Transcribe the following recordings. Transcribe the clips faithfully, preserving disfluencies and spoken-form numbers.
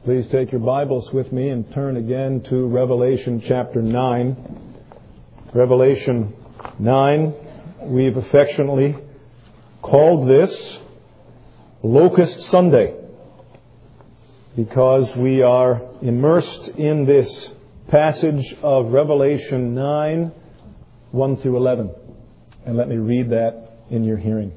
Please take your Bibles with me and turn again to Revelation chapter nine. Revelation nine, we've affectionately called this Locust Sunday because we are immersed in this passage of Revelation nine, one through eleven. And let me read that in your hearing.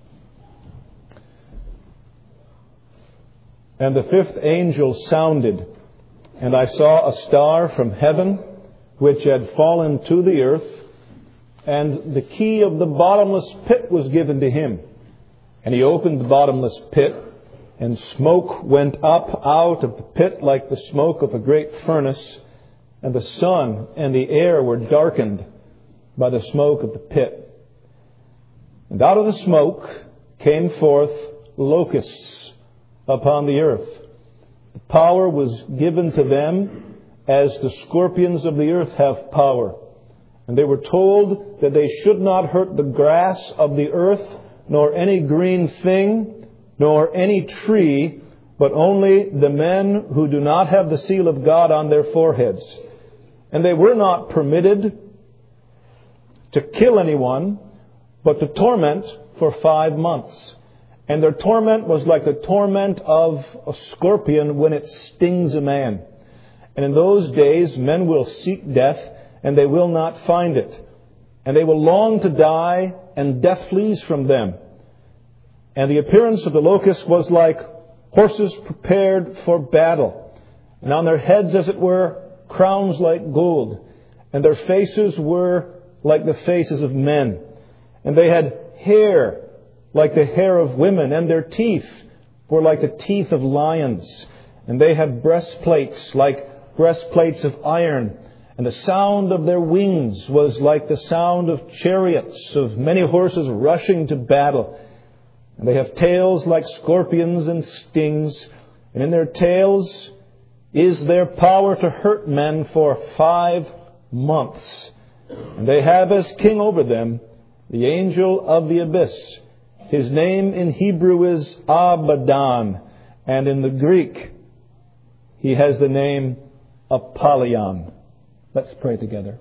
And the fifth angel sounded, and I saw a star from heaven, which had fallen to the earth, and the key of the bottomless pit was given to him. And he opened the bottomless pit, and smoke went up out of the pit like the smoke of a great furnace, and the sun and the air were darkened by the smoke of the pit. And out of the smoke came forth locusts upon the earth. The power was given to them as the scorpions of the earth have power. And they were told that they should not hurt the grass of the earth, nor any green thing, nor any tree, but only the men who do not have the seal of God on their foreheads. And they were not permitted to kill anyone, but to torment for five months. And their torment was like the torment of a scorpion when it stings a man. And in those days, men will seek death, and they will not find it. And they will long to die, and death flees from them. And the appearance of the locust was like horses prepared for battle. And on their heads, as it were, crowns like gold. And their faces were like the faces of men. And they had hair like the hair of women, and their teeth were like the teeth of lions. And they had breastplates like breastplates of iron. And the sound of their wings was like the sound of chariots, of many horses rushing to battle. And they have tails like scorpions and stings. And in their tails is their power to hurt men for five months. And they have as king over them the angel of the abyss. His name in Hebrew is Abaddon, and in the Greek, he has the name Apollyon. Let's pray together.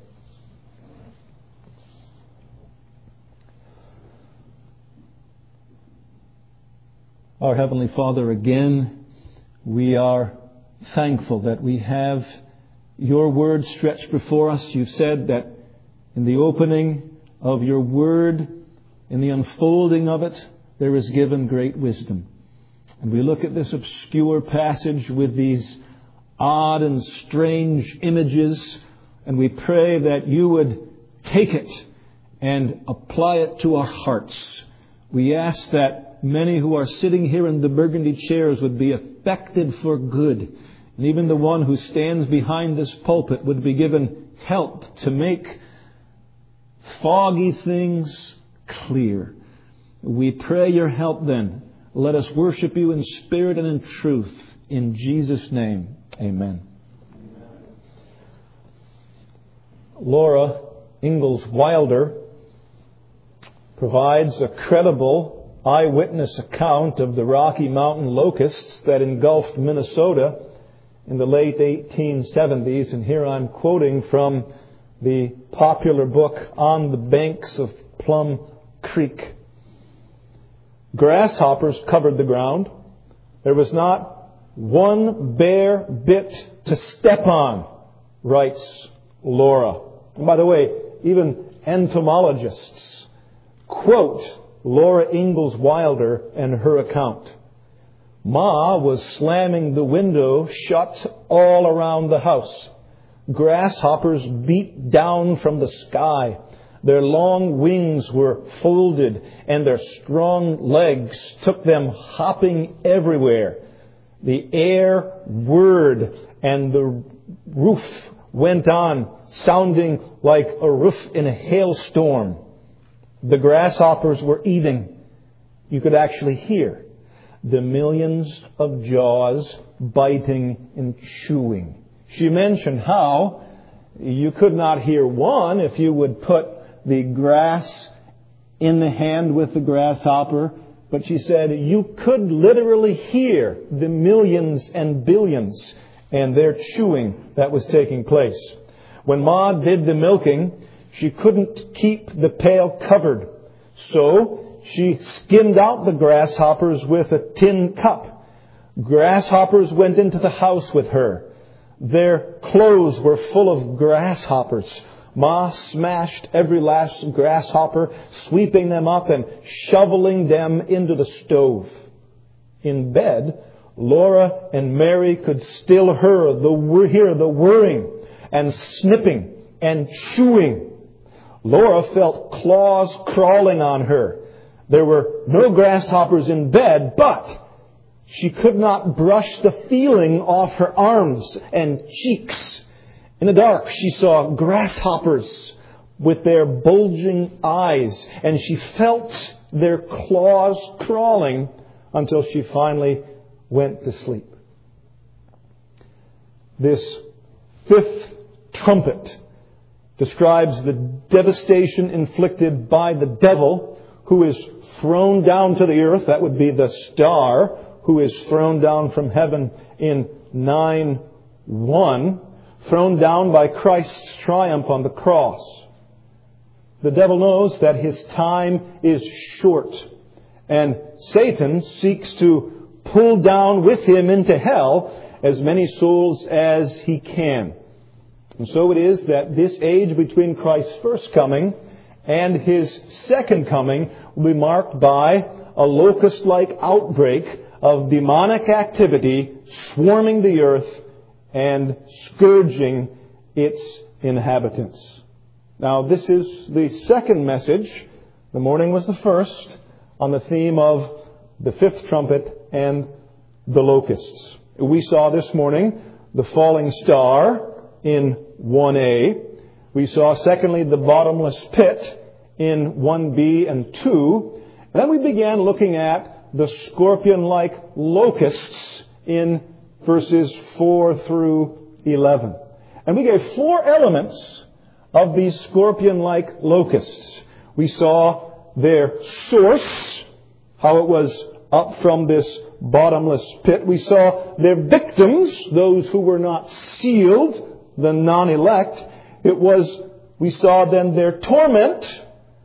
Our Heavenly Father, again, we are thankful that we have your word stretched before us. You've said that in the opening of your word, in the unfolding of it, there is given great wisdom. And we look at this obscure passage with these odd and strange images, and we pray that you would take it and apply it to our hearts. We ask that many who are sitting here in the burgundy chairs would be affected for good. And even the one who stands behind this pulpit would be given help to make foggy things clear. We pray your help then. Let us worship you in spirit and in truth. In Jesus' name, amen. Laura Ingalls Wilder provides a credible eyewitness account of the Rocky Mountain locusts that engulfed Minnesota in the late eighteen seventies. And here I'm quoting from the popular book On the Banks of Plum Creek. Grasshoppers covered the ground. There was not one bare bit to step on, writes Laura. And by the way, even entomologists quote Laura Ingalls Wilder and her account. Ma was slamming the window shut all around the house. Grasshoppers beat down from the sky. Their long wings were folded, and their strong legs took them hopping everywhere. The air whirred, and the roof went on, sounding like a roof in a hailstorm. The grasshoppers were eating. You could actually hear the millions of jaws biting and chewing. She mentioned how you could not hear one if you would put the grass in the hand with the grasshopper, But she said you could literally hear the millions and billions and their chewing that was taking place. When Ma did the milking, she couldn't keep the pail covered. So she skimmed out the grasshoppers with a tin cup. Grasshoppers went into the house with her. Their clothes were full of grasshoppers. Ma smashed every last grasshopper, sweeping them up and shoveling them into the stove. In bed, Laura and Mary could still hear the, hear the whirring and snipping and chewing. Laura felt claws crawling on her. There were no grasshoppers in bed, but she could not brush the feeling off her arms and cheeks. In the dark, she saw grasshoppers with their bulging eyes, and she felt their claws crawling until she finally went to sleep. This fifth trumpet describes the devastation inflicted by the devil, who is thrown down to the earth. That would be the star who is thrown down from heaven in nine one, thrown down by Christ's triumph on the cross. The devil knows that his time is short, and Satan seeks to pull down with him into hell as many souls as he can. And so it is that this age between Christ's first coming and His second coming will be marked by a locust-like outbreak of demonic activity swarming the earth and scourging its inhabitants. Now, this is the second message. The morning was the first on the theme of the fifth trumpet and the locusts. We saw this morning the falling star in one A. We saw, secondly, the bottomless pit in one B and two. And then we began looking at the scorpion-like locusts in verses four through eleven. And we gave four elements of these scorpion-like locusts. We saw their source, how it was up from this bottomless pit. We saw their victims, those who were not sealed, the non-elect. It was, we saw then their torment,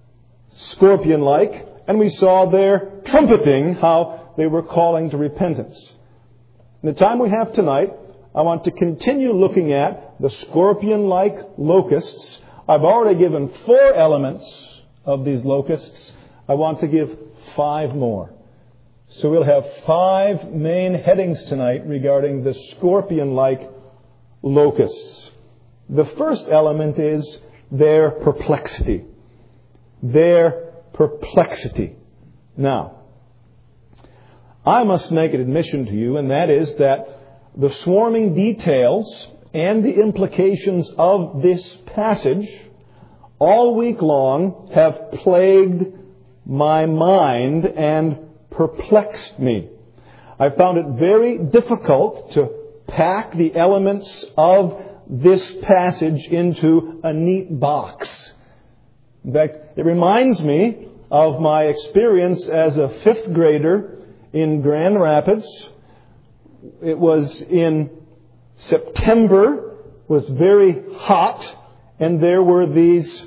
scorpion-like, and we saw their trumpeting, how they were calling to repentance. In the time we have tonight, I want to continue looking at the scorpion-like locusts. I've already given four elements of these locusts. I want to give five more. So we'll have five main headings tonight regarding the scorpion-like locusts. The first element is their perplexity. Their perplexity. Now, I must make an admission to you, and that is that the swarming details and the implications of this passage all week long have plagued my mind and perplexed me. I found it very difficult to pack the elements of this passage into a neat box. In fact, it reminds me of my experience as a fifth grader in Grand Rapids. It was in September, it was very hot, and there were these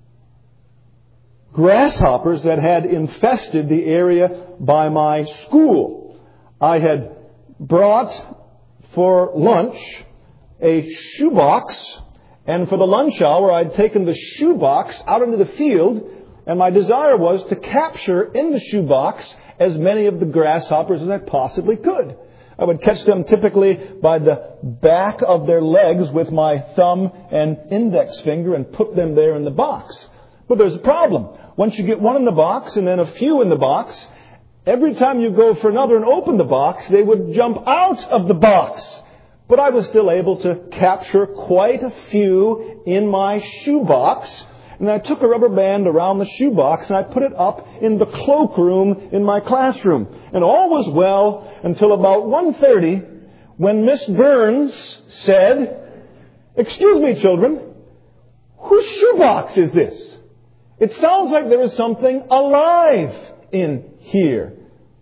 grasshoppers that had infested the area by my school. I had brought for lunch a shoebox, and for the lunch hour I'd taken the shoebox out into the field, and my desire was to capture in the shoebox as many of the grasshoppers as I possibly could. I would catch them typically by the back of their legs with my thumb and index finger and put them there in the box. But there's a problem. Once you get one in the box and then a few in the box, every time you go for another and open the box, they would jump out of the box. But I was still able to capture quite a few in my shoebox. And I took a rubber band around the shoebox and I put it up in the cloakroom in my classroom. And all was well until about one thirty when Miss Burns said, "Excuse me, children, whose shoebox is this? It sounds like there is something alive in here."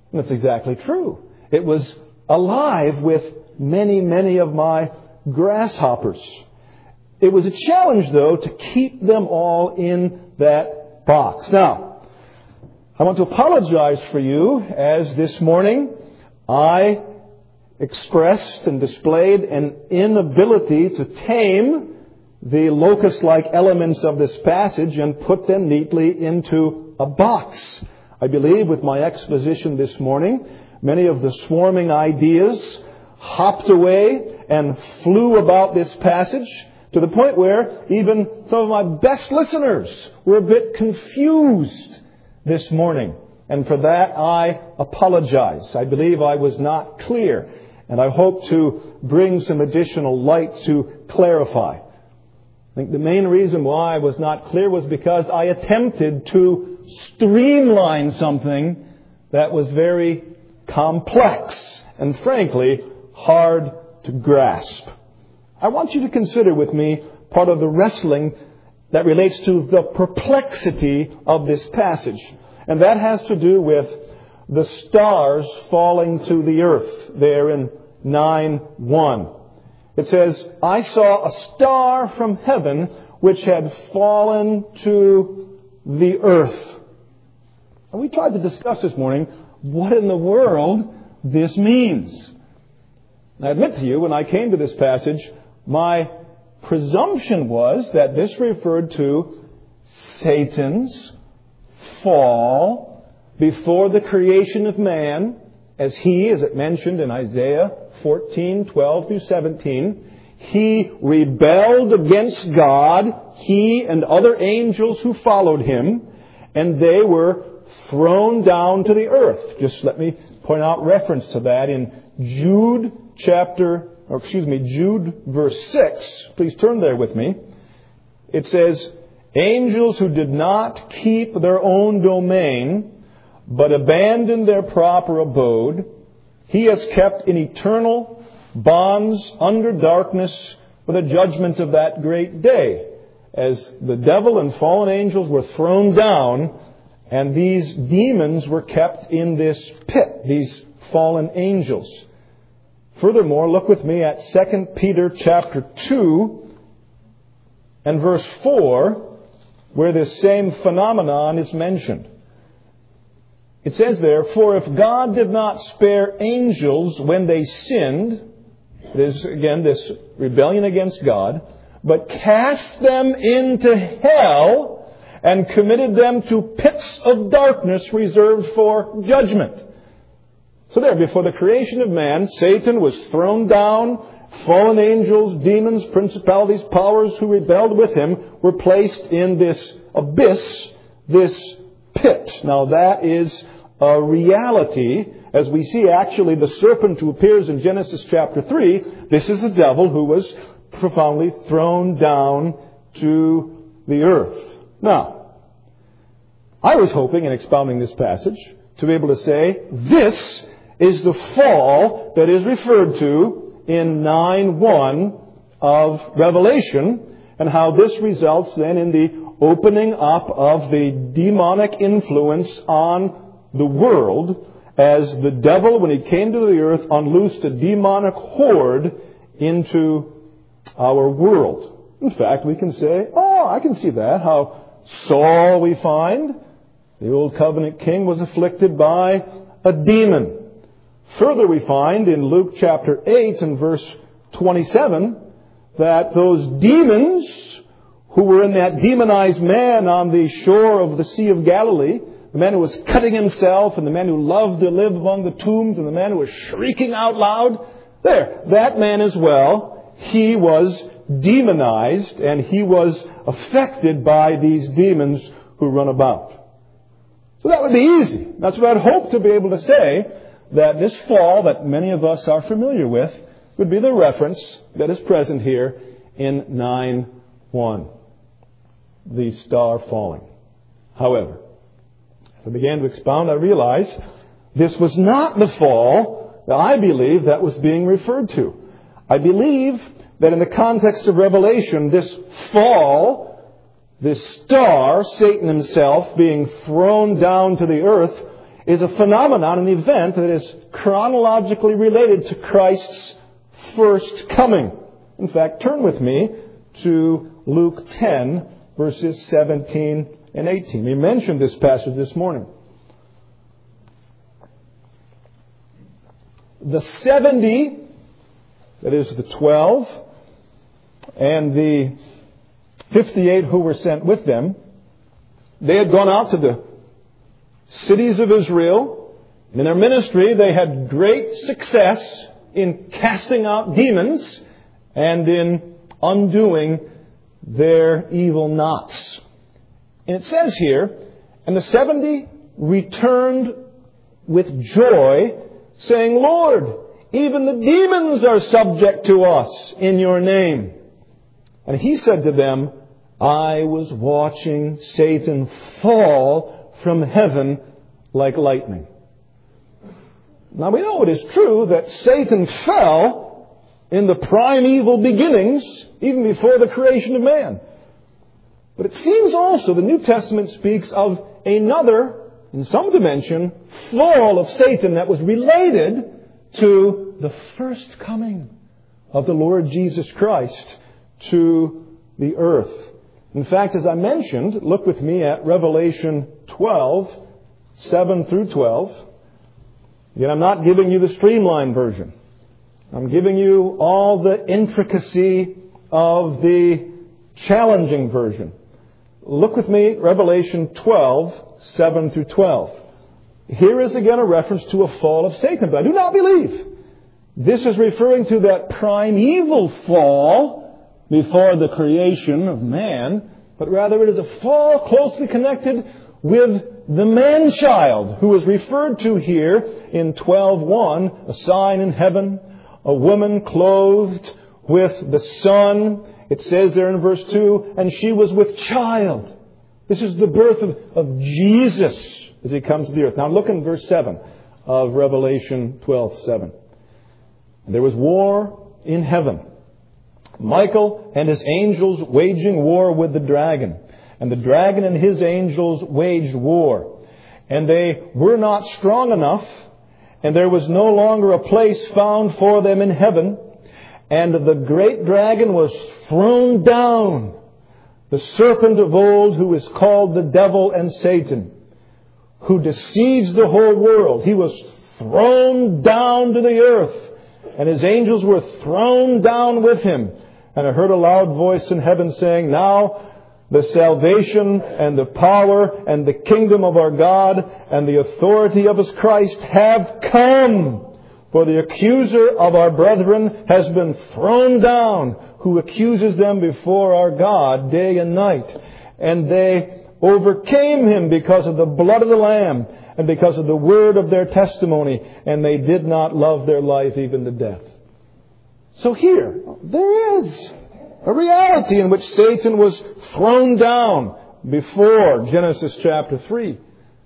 And that's exactly true. It was alive with many, many of my grasshoppers. It was a challenge, though, to keep them all in that box. Now, I want to apologize for you, as this morning I expressed and displayed an inability to tame the locust-like elements of this passage and put them neatly into a box. I believe with my exposition this morning, many of the swarming ideas hopped away and flew about this passage to the point where even some of my best listeners were a bit confused this morning. And for that, I apologize. I believe I was not clear, and I hope to bring some additional light to clarify. I think the main reason why I was not clear was because I attempted to streamline something that was very complex and, frankly, hard to grasp. I want you to consider with me part of the wrestling that relates to the perplexity of this passage. And that has to do with the stars falling to the earth there in nine one. It says, I saw a star from heaven which had fallen to the earth. And we tried to discuss this morning what in the world this means. I admit to you, when I came to this passage, my presumption was that this referred to Satan's fall before the creation of man, as he, as it mentioned in Isaiah fourteen, twelve through seventeen, he rebelled against God, he and other angels who followed him, and they were thrown down to the earth. Just let me point out reference to that in Jude chapter, or excuse me, Jude verse six. Please turn there with me. It says, angels who did not keep their own domain, but abandoned their proper abode, he has kept in eternal bonds under darkness for the judgment of that great day. As the devil and fallen angels were thrown down, and these demons were kept in this pit, these fallen angels. Furthermore, look with me at Second Peter chapter two and verse four, where this same phenomenon is mentioned. It says there, for if God did not spare angels when they sinned, there's again this rebellion against God, but cast them into hell and committed them to pits of darkness reserved for judgment. So there, before the creation of man, Satan was thrown down. Fallen angels, demons, principalities, powers who rebelled with him were placed in this abyss, this pit. Now that is a reality. As we see actually the serpent who appears in Genesis chapter three, this is the devil who was profoundly thrown down to the earth. Now, I was hoping in expounding this passage to be able to say, this is the fall that is referred to in nine one of Revelation, and how this results then in the opening up of the demonic influence on the world, as the devil, when he came to the earth, unloosed a demonic horde into our world. In fact, we can say, oh, I can see that, how Saul, we find, the old covenant king, was afflicted by a demon. Further, we find in Luke chapter eight and verse twenty-seven that those demons who were in that demonized man on the shore of the Sea of Galilee, the man who was cutting himself and the man who loved to live among the tombs and the man who was shrieking out loud, there, that man as well, he was demonized and he was affected by these demons who run about. So that would be easy. That's what I'd hope to be able to say, that this fall that many of us are familiar with would be the reference that is present here in nine one. The star falling. However, as I began to expound, I realized this was not the fall that I believe that was being referred to. I believe that in the context of Revelation, this fall, this star, Satan himself, being thrown down to the earth, is a phenomenon, an event that is chronologically related to Christ's first coming. In fact, turn with me to Luke ten, verses seventeen and eighteen. We mentioned this passage this morning. The seventy, that is the twelve, and the fifty-eight who were sent with them, they had gone out to the cities of Israel. In their ministry, they had great success in casting out demons and in undoing their evil knots. And it says here, and the seventy returned with joy, saying, Lord, even the demons are subject to us in your name. And he said to them, I was watching Satan fall from heaven like lightning. Now we know it is true that Satan fell in the primeval beginnings, even before the creation of man. But it seems also the New Testament speaks of another, in some dimension, fall of Satan that was related to the first coming of the Lord Jesus Christ to the earth. In fact, as I mentioned, look with me at Revelation twelve, seven through twelve. Again, I'm not giving you the streamlined version. I'm giving you all the intricacy of the challenging version. Look with me, Revelation twelve, seven through twelve. Here is again a reference to a fall of Satan. But I do not believe this is referring to that primeval fall before the creation of man, but rather it is a fall closely connected with the man-child who is referred to here in twelve one, a sign in heaven, a woman clothed with the sun. It says there in verse two, and she was with child. This is the birth of, of Jesus as he comes to the earth. Now look in verse seven of Revelation twelve seven. There was war in heaven. Michael and his angels waging war with the dragon. And the dragon and his angels waged war. And they were not strong enough, and there was no longer a place found for them in heaven. And the great dragon was thrown down, the serpent of old, who is called the devil and Satan, who deceives the whole world. He was thrown down to the earth, and his angels were thrown down with him. And I heard a loud voice in heaven saying, now the salvation and the power and the kingdom of our God and the authority of his Christ have come. For the accuser of our brethren has been thrown down, who accuses them before our God day and night. And they overcame him because of the blood of the Lamb and because of the word of their testimony. And they did not love their life even to death. So here, there is a reality in which Satan was thrown down before Genesis chapter three.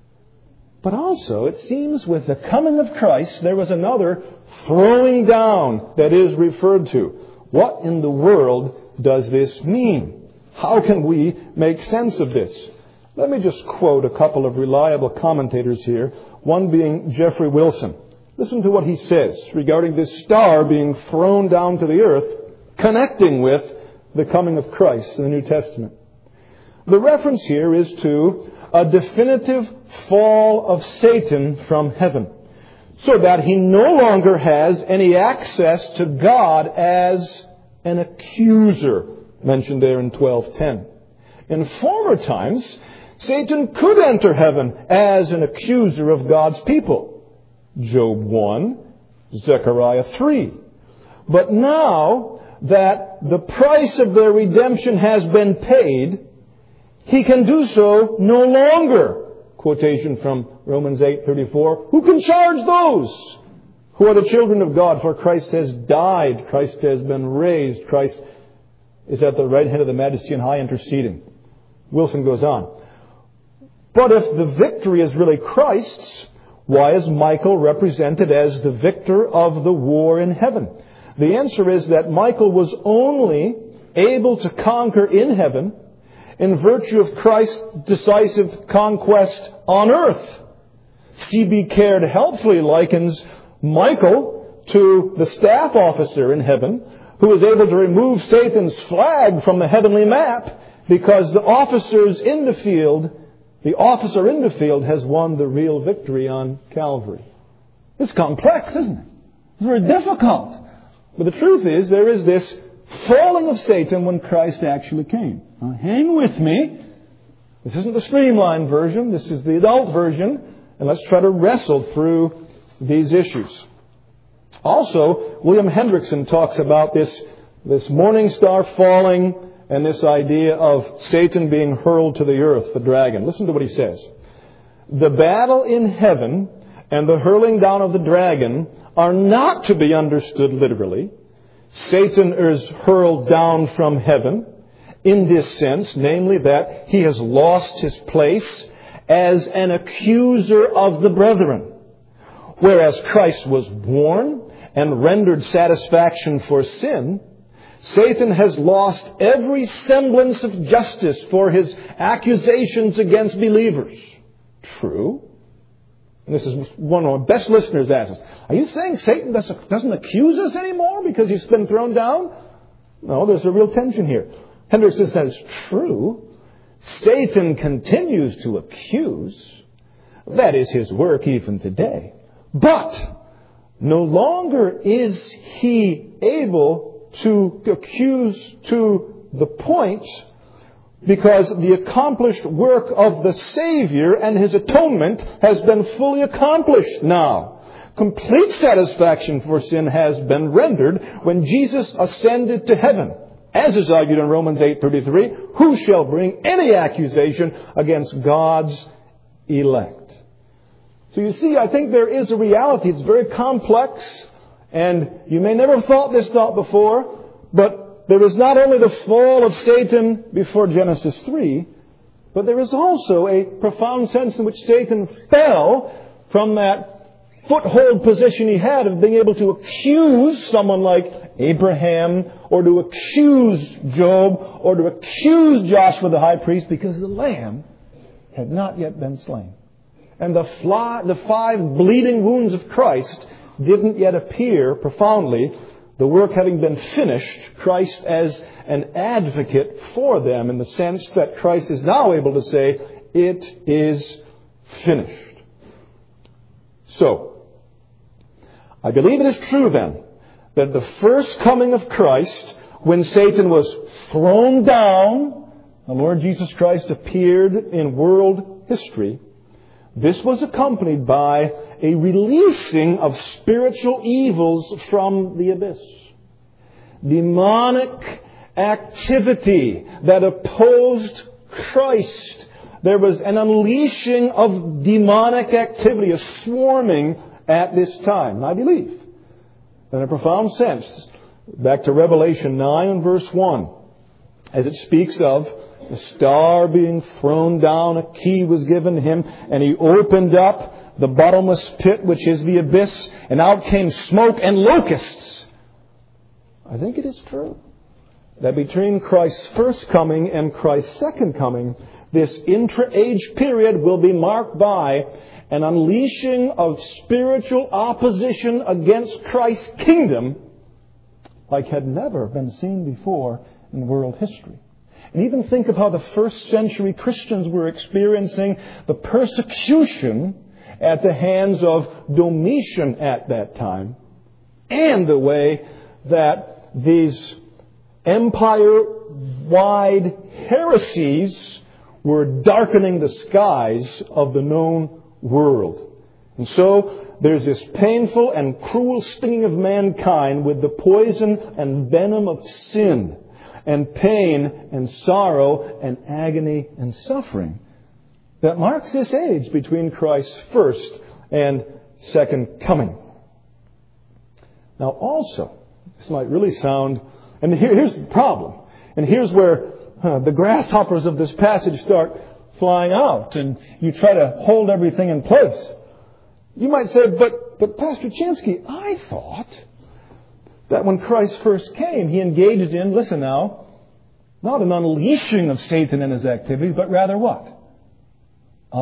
But also, it seems with the coming of Christ, there was another throwing down that is referred to. What in the world does this mean? How can we make sense of this? Let me just quote a couple of reliable commentators here, one being Jeffrey Wilson. Listen to what he says regarding this star being thrown down to the earth, connecting with the coming of Christ in the New Testament. The reference here is to a definitive fall of Satan from heaven, so that he no longer has any access to God as an accuser, mentioned there in twelve ten. In former times, Satan could enter heaven as an accuser of God's people. Job one, Zechariah three. But now that the price of their redemption has been paid, he can do so no longer. Quotation from Romans eight thirty-four. Who can charge those who are the children of God? For Christ has died. Christ has been raised. Christ is at the right hand of the Majesty on high interceding. Wilson goes on. But if the victory is really Christ's, why is Michael represented as the victor of the war in heaven? The answer is that Michael was only able to conquer in heaven in virtue of Christ's decisive conquest on earth. C B Caird helpfully likens Michael to the staff officer in heaven who was able to remove Satan's flag from the heavenly map because the officers in the field, the officer in the field has won the real victory on Calvary. It's complex, isn't it? It's very difficult. But the truth is, there is this falling of Satan when Christ actually came. Now, hang with me. This isn't the streamlined version. This is the adult version. And let's try to wrestle through these issues. Also, William Hendrickson talks about this, this morning star falling and this idea of Satan being hurled to the earth, the dragon. Listen to what he says. The battle in heaven and the hurling down of the dragon are not to be understood literally. Satan is hurled down from heaven in this sense, namely that he has lost his place as an accuser of the brethren. Whereas Christ was born and rendered satisfaction for sin, Satan has lost every semblance of justice for his accusations against believers. True. And this is one of my best listeners asks us, are you saying Satan doesn't accuse us anymore because he's been thrown down? No, there's a real tension here. Hendrickson says, true. Satan continues to accuse. That is his work even today. But no longer is he able to accuse to the point because the accomplished work of the Savior and His atonement has been fully accomplished now. Complete satisfaction for sin has been rendered when Jesus ascended to heaven. As is argued in Romans eight thirty-three, who shall bring any accusation against God's elect? So you see, I think there is a reality. It's very complex, and you may never have thought this thought before, but there is not only the fall of Satan before Genesis three, but there is also a profound sense in which Satan fell from that foothold position he had of being able to accuse someone like Abraham, or to accuse Job, or to accuse Joshua the high priest, because the Lamb had not yet been slain. And the, fly, the five bleeding wounds of Christ didn't yet appear profoundly, the work having been finished, Christ as an advocate for them, in the sense that Christ is now able to say, it is finished. So, I believe it is true then, that the first coming of Christ, when Satan was thrown down, the Lord Jesus Christ appeared in world history. This was accompanied by a releasing of spiritual evils from the abyss. Demonic activity that opposed Christ. There was an unleashing of demonic activity, a swarming at this time. And I believe, in a profound sense, back to Revelation nine and verse one, as it speaks of the star being thrown down, a key was given to him, and he opened up the bottomless pit, which is the abyss, and out came smoke and locusts. I think it is true that between Christ's first coming and Christ's second coming, this intra-age period will be marked by an unleashing of spiritual opposition against Christ's kingdom like had never been seen before in world history. And even think of how the first century Christians were experiencing the persecution at the hands of Domitian at that time, and the way that these empire-wide heresies were darkening the skies of the known world. And so there's this painful and cruel stinging of mankind with the poison and venom of sin, and pain and sorrow and agony and suffering that marks this age between Christ's first and second coming. Now also, this might really sound, and here, here's the problem, and here's where uh, the grasshoppers of this passage start flying out, and you try to hold everything in place. You might say, but, but Pastor Chinsky, I thought that when Christ first came, He engaged in, listen now, not an unleashing of Satan and his activities, but rather what? A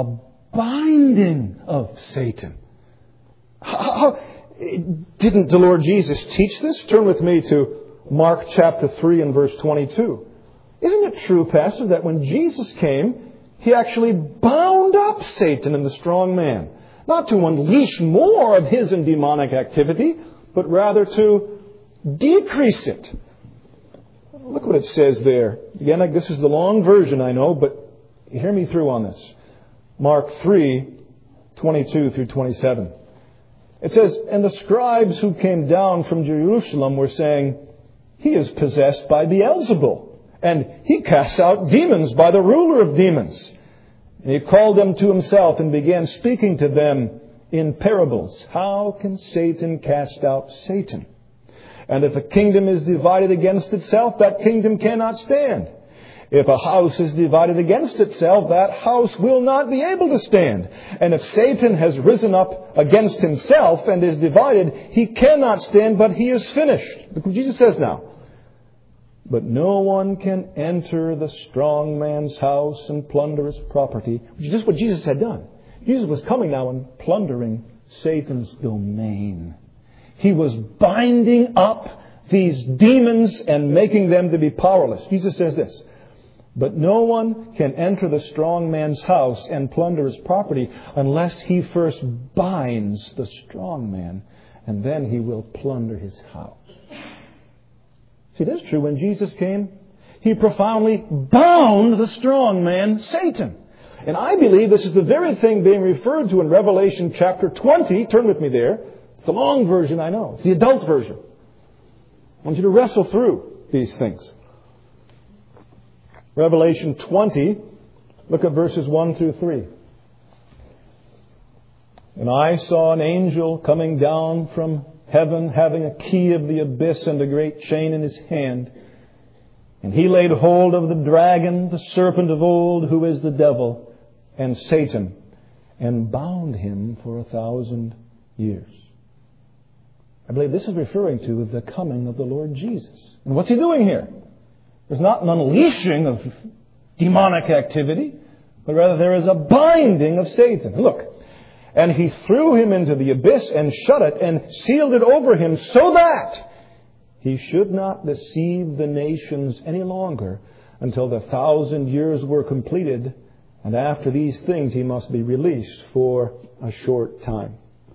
binding of Satan. How, didn't the Lord Jesus teach this? Turn with me to Mark chapter three and verse twenty-two. Isn't it true, Pastor, that when Jesus came, He actually bound up Satan and the strong man? Not to unleash more of his demonic activity, but rather to decrease it. Look what it says there. Again, this is the long version, I know, but hear me through on this. Mark three, twenty-two through twenty-seven. It says, "And the scribes who came down from Jerusalem were saying, 'He is possessed by Beelzebul, and he casts out demons by the ruler of demons.' And He called them to Himself and began speaking to them in parables. 'How can Satan cast out Satan? And if a kingdom is divided against itself, that kingdom cannot stand. If a house is divided against itself, that house will not be able to stand. And if Satan has risen up against himself and is divided, he cannot stand, but he is finished.'" Look what Jesus says now. "But no one can enter the strong man's house and plunder his property," which is just what Jesus had done. Jesus was coming now and plundering Satan's domain. He was binding up these demons and making them to be powerless. Jesus says this, "But no one can enter the strong man's house and plunder his property unless he first binds the strong man, and then he will plunder his house." See, that's true. When Jesus came, He profoundly bound the strong man, Satan. And I believe this is the very thing being referred to in Revelation chapter twenty. Turn with me there. It's the long version, I know. It's the adult version. I want you to wrestle through these things. Revelation twenty, look at verses one through three. "And I saw an angel coming down from heaven, having a key of the abyss and a great chain in his hand. And he laid hold of the dragon, the serpent of old, who is the devil and Satan, and bound him for a thousand years." I believe this is referring to the coming of the Lord Jesus. And what's He doing here? There's not an unleashing of demonic activity, but rather there is a binding of Satan. Look, "And he threw him into the abyss and shut it and sealed it over him so that he should not deceive the nations any longer until the thousand years were completed. And after these things he must be released for a short time."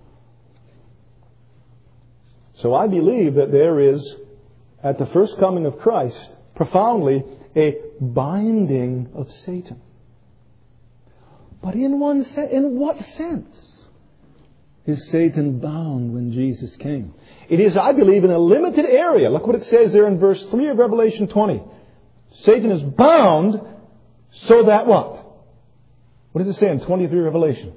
So I believe that there is, at the first coming of Christ, profoundly a binding of Satan. But in one se- in what sense is Satan bound when Jesus came? It is, I believe, in a limited area. Look what it says there in verse three of Revelation twenty. Satan is bound so that what? What does it say in twenty-three Revelation?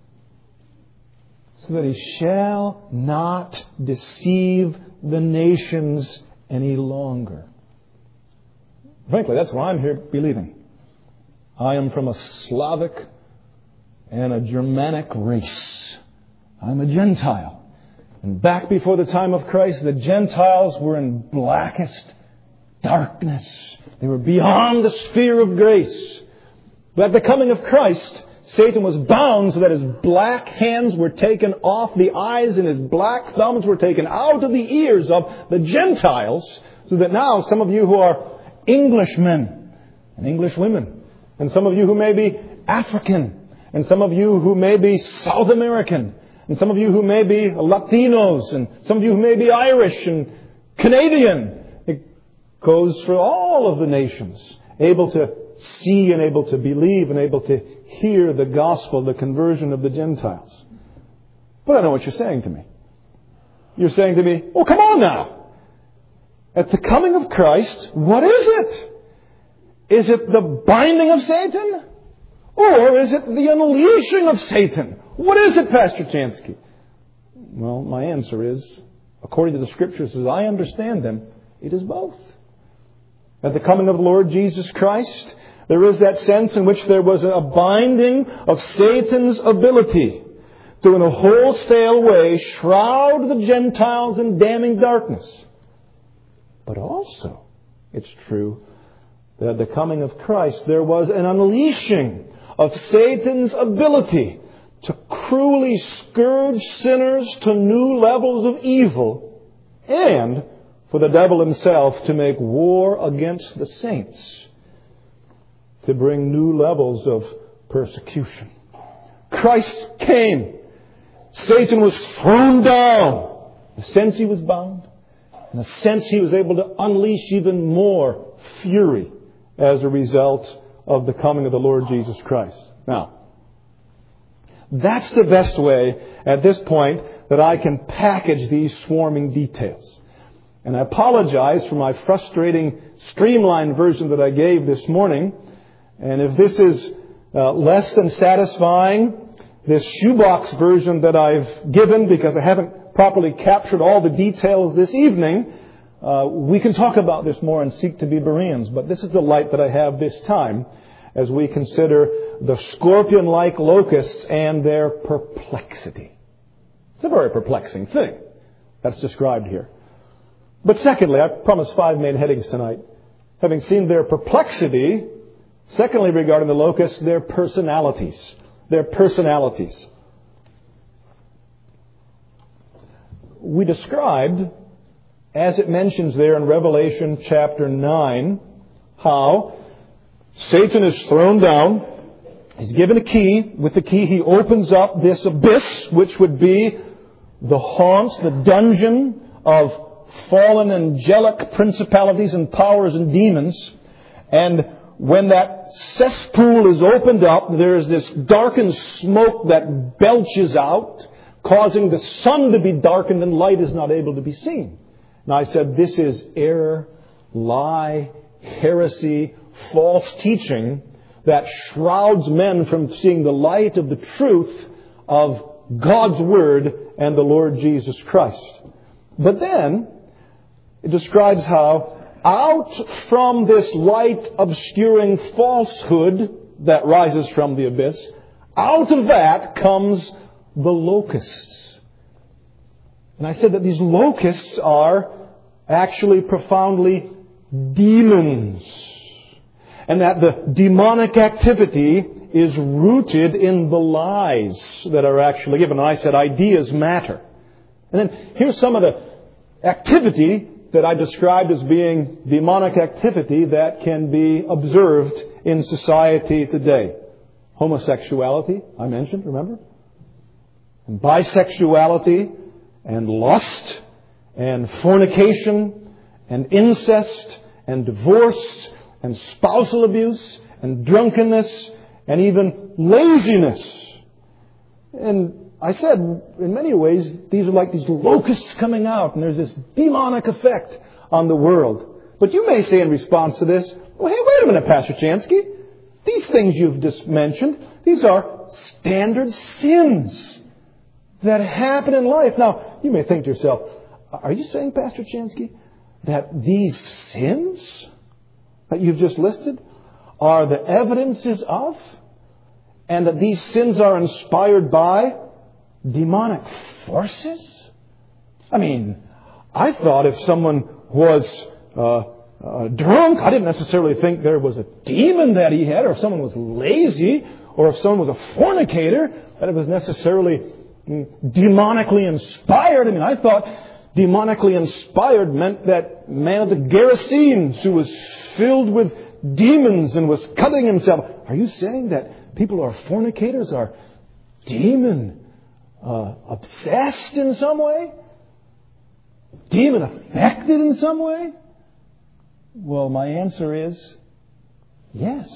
So that he shall not deceive the nations any longer. Frankly, that's why I'm here believing. I am from a Slavic and a Germanic race. I'm a Gentile. And back before the time of Christ, the Gentiles were in blackest darkness. They were beyond the sphere of grace. But at the coming of Christ, Satan was bound so that his black hands were taken off the eyes and his black thumbs were taken out of the ears of the Gentiles, so that now some of you who are Englishmen and English women, and some of you who may be African, and some of you who may be South American, and some of you who may be Latinos, and some of you who may be Irish and Canadian. It goes for all of the nations, able to see and able to believe and able to hear the gospel, the conversion of the Gentiles. But I know what you're saying to me. You're saying to me, oh, come on now. At the coming of Christ, what is it? Is it the binding of Satan? Or is it the unleashing of Satan? What is it, Pastor Chansky? Well, my answer is, according to the Scriptures as I understand them, it is both. At the coming of the Lord Jesus Christ, there is that sense in which there was a binding of Satan's ability to, in a wholesale way, shroud the Gentiles in damning darkness. But also, it's true that at the coming of Christ, there was an unleashing of Satan's ability to cruelly scourge sinners to new levels of evil, and for the devil himself to make war against the saints, to bring new levels of persecution. Christ came. Satan was thrown down. In a sense he was bound. In a sense he was able to unleash even more fury as a result of the coming of the Lord Jesus Christ. Now, that's the best way at this point that I can package these swarming details. And I apologize for my frustrating streamlined version that I gave this morning. And if this is uh, less than satisfying, this shoebox version that I've given because I haven't properly captured all the details this evening, uh, we can talk about this more and seek to be Bereans. But this is the light that I have this time as we consider the scorpion-like locusts and their perplexity. It's a very perplexing thing that's described here. But secondly, I promised five main headings tonight. Having seen their perplexity, secondly, regarding the locusts, their personalities. Their personalities. We described, as it mentions there in Revelation chapter nine, how Satan is thrown down. He's given a key. With the key, he opens up this abyss, which would be the haunts, the dungeon of fallen angelic principalities and powers and demons. And when that cesspool is opened up, there is this darkened smoke that belches out, causing the sun to be darkened and light is not able to be seen. And I said, this is error, lie, heresy, false teaching that shrouds men from seeing the light of the truth of God's Word and the Lord Jesus Christ. But then, it describes how out from this light obscuring falsehood that rises from the abyss, out of that comes the locusts. And I said that these locusts are actually profoundly demons. And that the demonic activity is rooted in the lies that are actually given. And I said ideas matter. And then here's some of the activity that I described as being demonic activity that can be observed in society today. Homosexuality, I mentioned, remember? And bisexuality, and lust, and fornication, and incest, and divorce, and spousal abuse, and drunkenness, and even laziness. And I said, in many ways, these are like these locusts coming out, and there's this demonic effect on the world. But you may say in response to this, well, hey, wait a minute, Pastor Chansky. These things you've just mentioned, these are standard sins that happen in life. Now, you may think to yourself, are you saying, Pastor Chansky, that these sins that you've just listed are the evidences of, and that these sins are inspired by demonic forces? I mean, I thought if someone was uh, uh, drunk, I didn't necessarily think there was a demon that he had, or if someone was lazy, or if someone was a fornicator, that it was necessarily mm, demonically inspired. I mean, I thought demonically inspired meant that man of the Gerasenes who was filled with demons and was cutting himself. Are you saying that people who are fornicators are demon Uh, obsessed in some way? Demon affected in some way? Well, my answer is yes.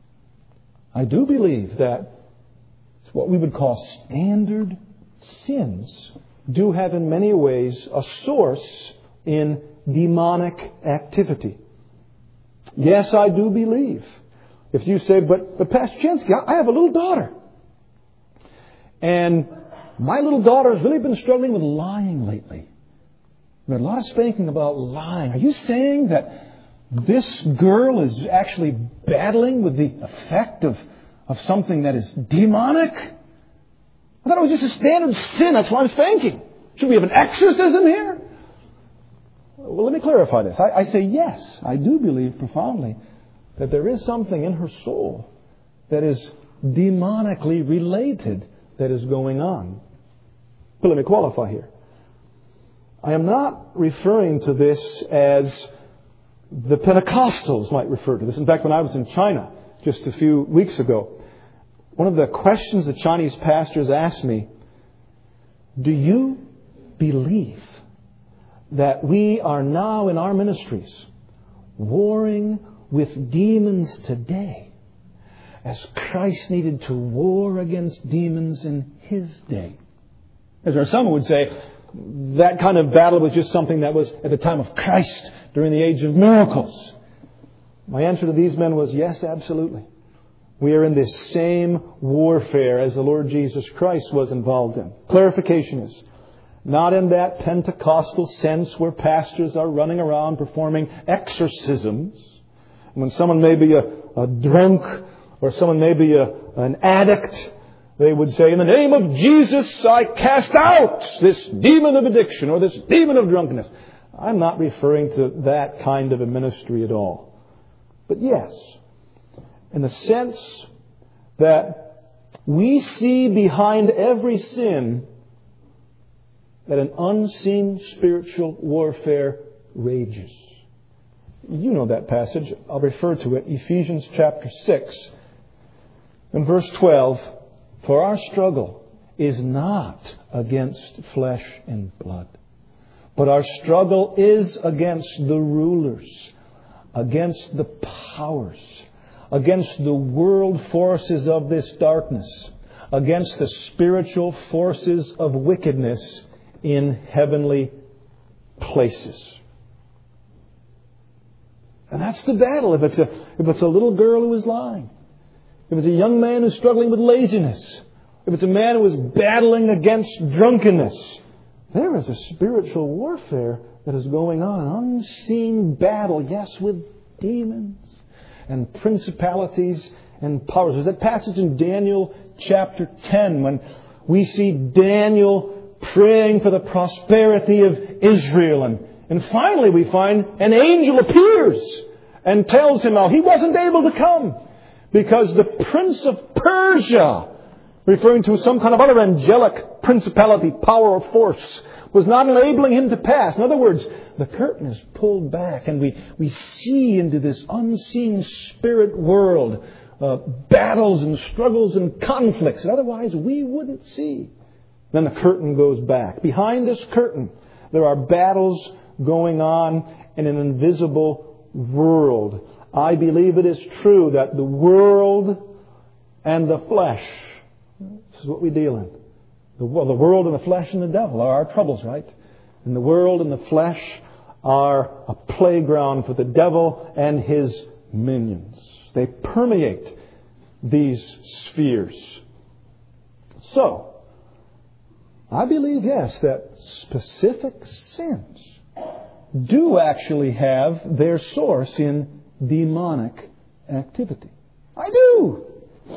I do believe that what we would call standard sins do have in many ways a source in demonic activity. Yes, I do believe. If you say, but, but Pastor Chansky, I have a little daughter. And my little daughter has really been struggling with lying lately. We've had a lot of spanking about lying. Are you saying that this girl is actually battling with the effect of, of something that is demonic? I thought it was just a standard sin. That's why I'm spanking. Should we have an exorcism here? Well, let me clarify this. I, I say yes, I do believe profoundly that there is something in her soul that is demonically related that is going on. But let me qualify here. I am not referring to this as the Pentecostals might refer to this. In fact, when I was in China just a few weeks ago, one of the questions the Chinese pastors asked me, do you believe that we are now in our ministries warring with demons today as Christ needed to war against demons in His day? As there are some who would say that kind of battle was just something that was at the time of Christ during the age of miracles. My answer to these men was yes, absolutely. We are in this same warfare as the Lord Jesus Christ was involved in. Clarification is, not in that Pentecostal sense where pastors are running around performing exorcisms. When someone may be a, a drunk or someone may be a, an addict, they would say, in the name of Jesus, I cast out this demon of addiction or this demon of drunkenness. I'm not referring to that kind of a ministry at all. But yes, in the sense that we see behind every sin that an unseen spiritual warfare rages. You know that passage. I'll refer to it. Ephesians chapter six and verse twelve. For our struggle is not against flesh and blood, but our struggle is against the rulers, against the powers, against the world forces of this darkness, against the spiritual forces of wickedness in heavenly places. And that's the battle. If it's a, if it's a little girl who is lying, if it's a young man who's struggling with laziness, if it's a man who is battling against drunkenness, there is a spiritual warfare that is going on. An unseen battle, yes, with demons and principalities and powers. There's that passage in Daniel chapter ten when we see Daniel praying for the prosperity of Israel. And, and finally we find an angel appears and tells him how he wasn't able to come because the prince of Persia, referring to some kind of other angelic principality, power, or force, was not enabling him to pass. In other words, the curtain is pulled back and we, we see into this unseen spirit world uh, battles and struggles and conflicts that otherwise we wouldn't see. Then the curtain goes back. Behind this curtain, there are battles going on in an invisible world. I believe it is true that the world and the flesh, this is what we deal in. The, well, the world and the flesh and the devil are our troubles, right? And the world and the flesh are a playground for the devil and his minions. They permeate these spheres. So, I believe, yes, that specific sins do actually have their source in demonic activity. I do.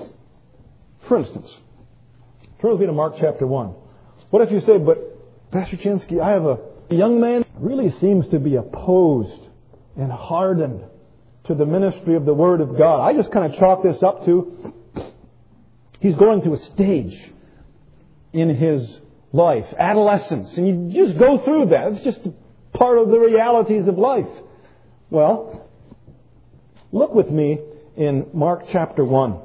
For instance, turn with me to Mark chapter one. What if you say, but Pastor Chinsky, I have a young man who really seems to be opposed and hardened to the ministry of the Word of God. I just kind of chalk this up to he's going through a stage in his life, adolescence, and you just go through that. It's just part of the realities of life. Well, look with me in Mark chapter one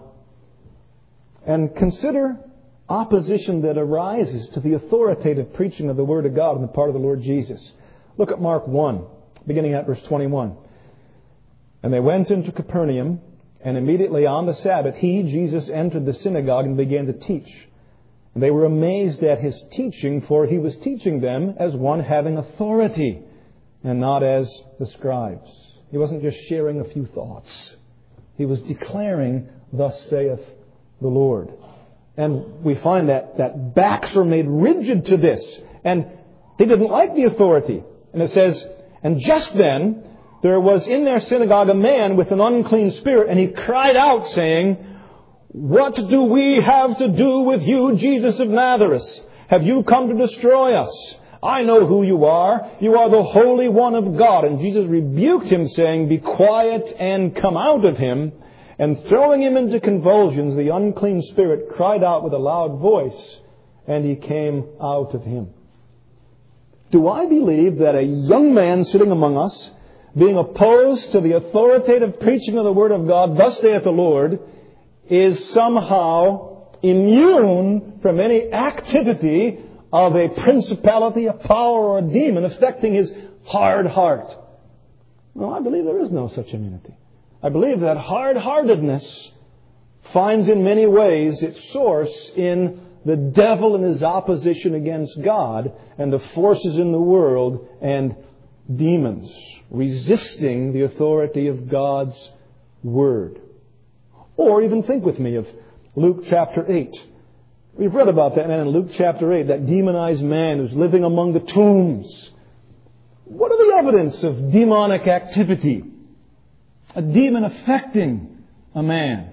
and consider opposition that arises to the authoritative preaching of the Word of God on the part of the Lord Jesus. Look at Mark one, beginning at verse twenty-one. And they went into Capernaum, and immediately on the Sabbath, he, Jesus, entered the synagogue and began to teach. And they were amazed at his teaching, for he was teaching them as one having authority, and not as the scribes. He wasn't just sharing a few thoughts. He was declaring, thus saith the Lord. And we find that, that backs are made rigid to this. And they didn't like the authority. And it says, and just then there was in their synagogue a man with an unclean spirit, and he cried out, saying, what do we have to do with you, Jesus of Nazareth? Have you come to destroy us? I know who you are. You are the Holy One of God. And Jesus rebuked him, saying, be quiet and come out of him. And throwing him into convulsions, the unclean spirit cried out with a loud voice, and he came out of him. Do I believe that a young man sitting among us, being opposed to the authoritative preaching of the Word of God, thus saith the Lord, is somehow immune from any activity of a principality, a power, or a demon affecting his hard heart? No, I believe there is no such immunity. I believe that hard-heartedness finds in many ways its source in the devil and his opposition against God and the forces in the world and demons resisting the authority of God's Word. Or even think with me of Luke chapter eight. We've read about that man in Luke chapter eight, that demonized man who's living among the tombs. What are the evidence of demonic activity? A demon affecting a man.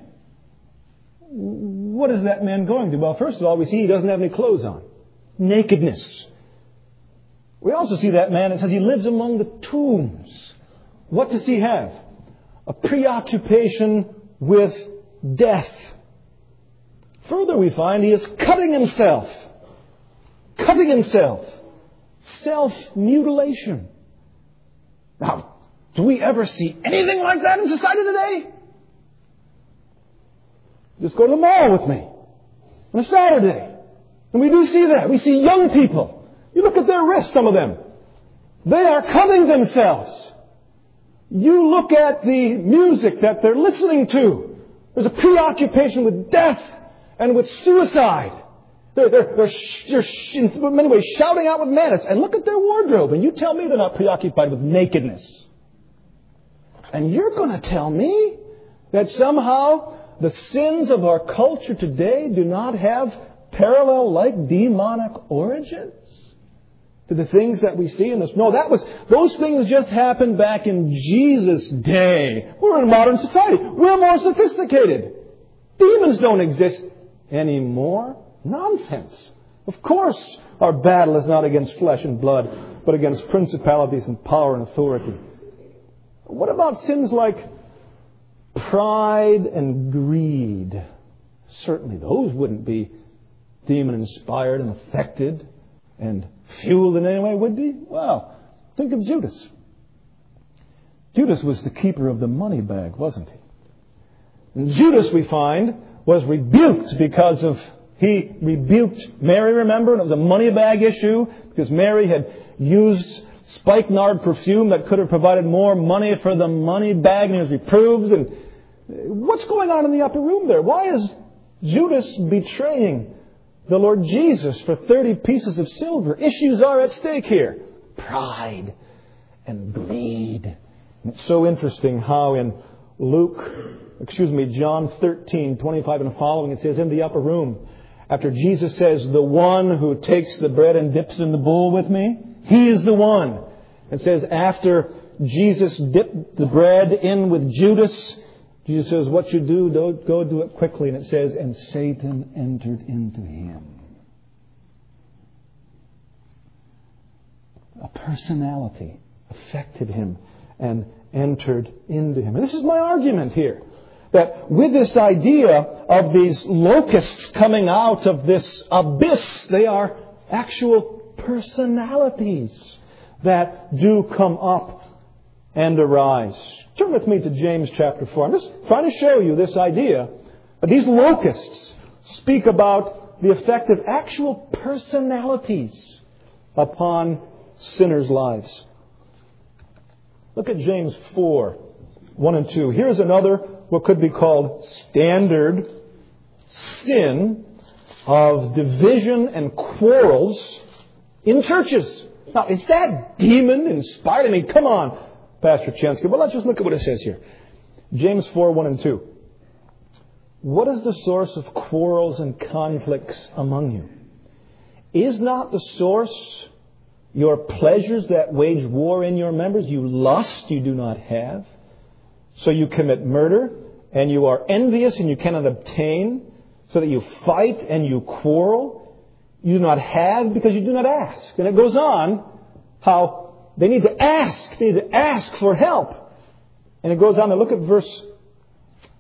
What is that man going to? Well, first of all, we see he doesn't have any clothes on. Nakedness. We also see that man, it says he lives among the tombs. What does he have? A preoccupation with death. Further, we find he is cutting himself. Cutting himself. Self-mutilation. Now, do we ever see anything like that in society today? Just go to the mall with me on a Saturday. And we do see that. We see young people. You look at their wrists, some of them. They are cutting themselves. You look at the music that they're listening to. There's a preoccupation with death and with suicide. They're, they're, they're, they're in many ways shouting out with madness. And look at their wardrobe. And you tell me they're not preoccupied with nakedness. And you're going to tell me that somehow the sins of our culture today do not have parallel-like demonic origins to the things that we see in this? No, that was those things just happened back in Jesus' day. We're in modern society. We're more sophisticated. Demons don't exist anymore. Nonsense. Of course, our battle is not against flesh and blood, but against principalities and power and authority. What about sins like pride and greed? Certainly those wouldn't be demon-inspired and affected and fueled in any way, would they? Well, think of Judas. Judas was the keeper of the money bag, wasn't he? And Judas, we find, was rebuked because of, he rebuked Mary, remember? And it was a money bag issue because Mary had used spikenard perfume that could have provided more money for the money bag, and he was reproved. And what's going on in the upper room there? Why is Judas betraying the Lord Jesus for thirty pieces of silver? Issues are at stake here. Pride and greed. And it's so interesting how in Luke, excuse me, John thirteen, twenty-five and following, it says, in the upper room, after Jesus says, the one who takes the bread and dips in the bowl with me, he is the one. It says, after Jesus dipped the bread in with Judas, Jesus says, what you do, don't go do it quickly. And it says, and Satan entered into him. A personality affected him and entered into him. And this is my argument here. That with this idea of these locusts coming out of this abyss, they are actual personalities that do come up and arise. Turn with me to James chapter four. I'm just trying to show you this idea that these locusts speak about the effect of actual personalities upon sinners' lives. Look at James four, one and two. Here's another, what could be called standard sin of division and quarrels in churches. Now, is that demon inspired? I mean, come on, Pastor Chensky. Well, let's just look at what it says here. James four, one and two. What is the source of quarrels and conflicts among you? Is not the source your pleasures that wage war in your members? You lust, you do not have. So you commit murder, and you are envious, and you cannot obtain. So that you fight and you quarrel. You do not have because you do not ask. And it goes on how they need to ask. They need to ask for help. And it goes on to look at verse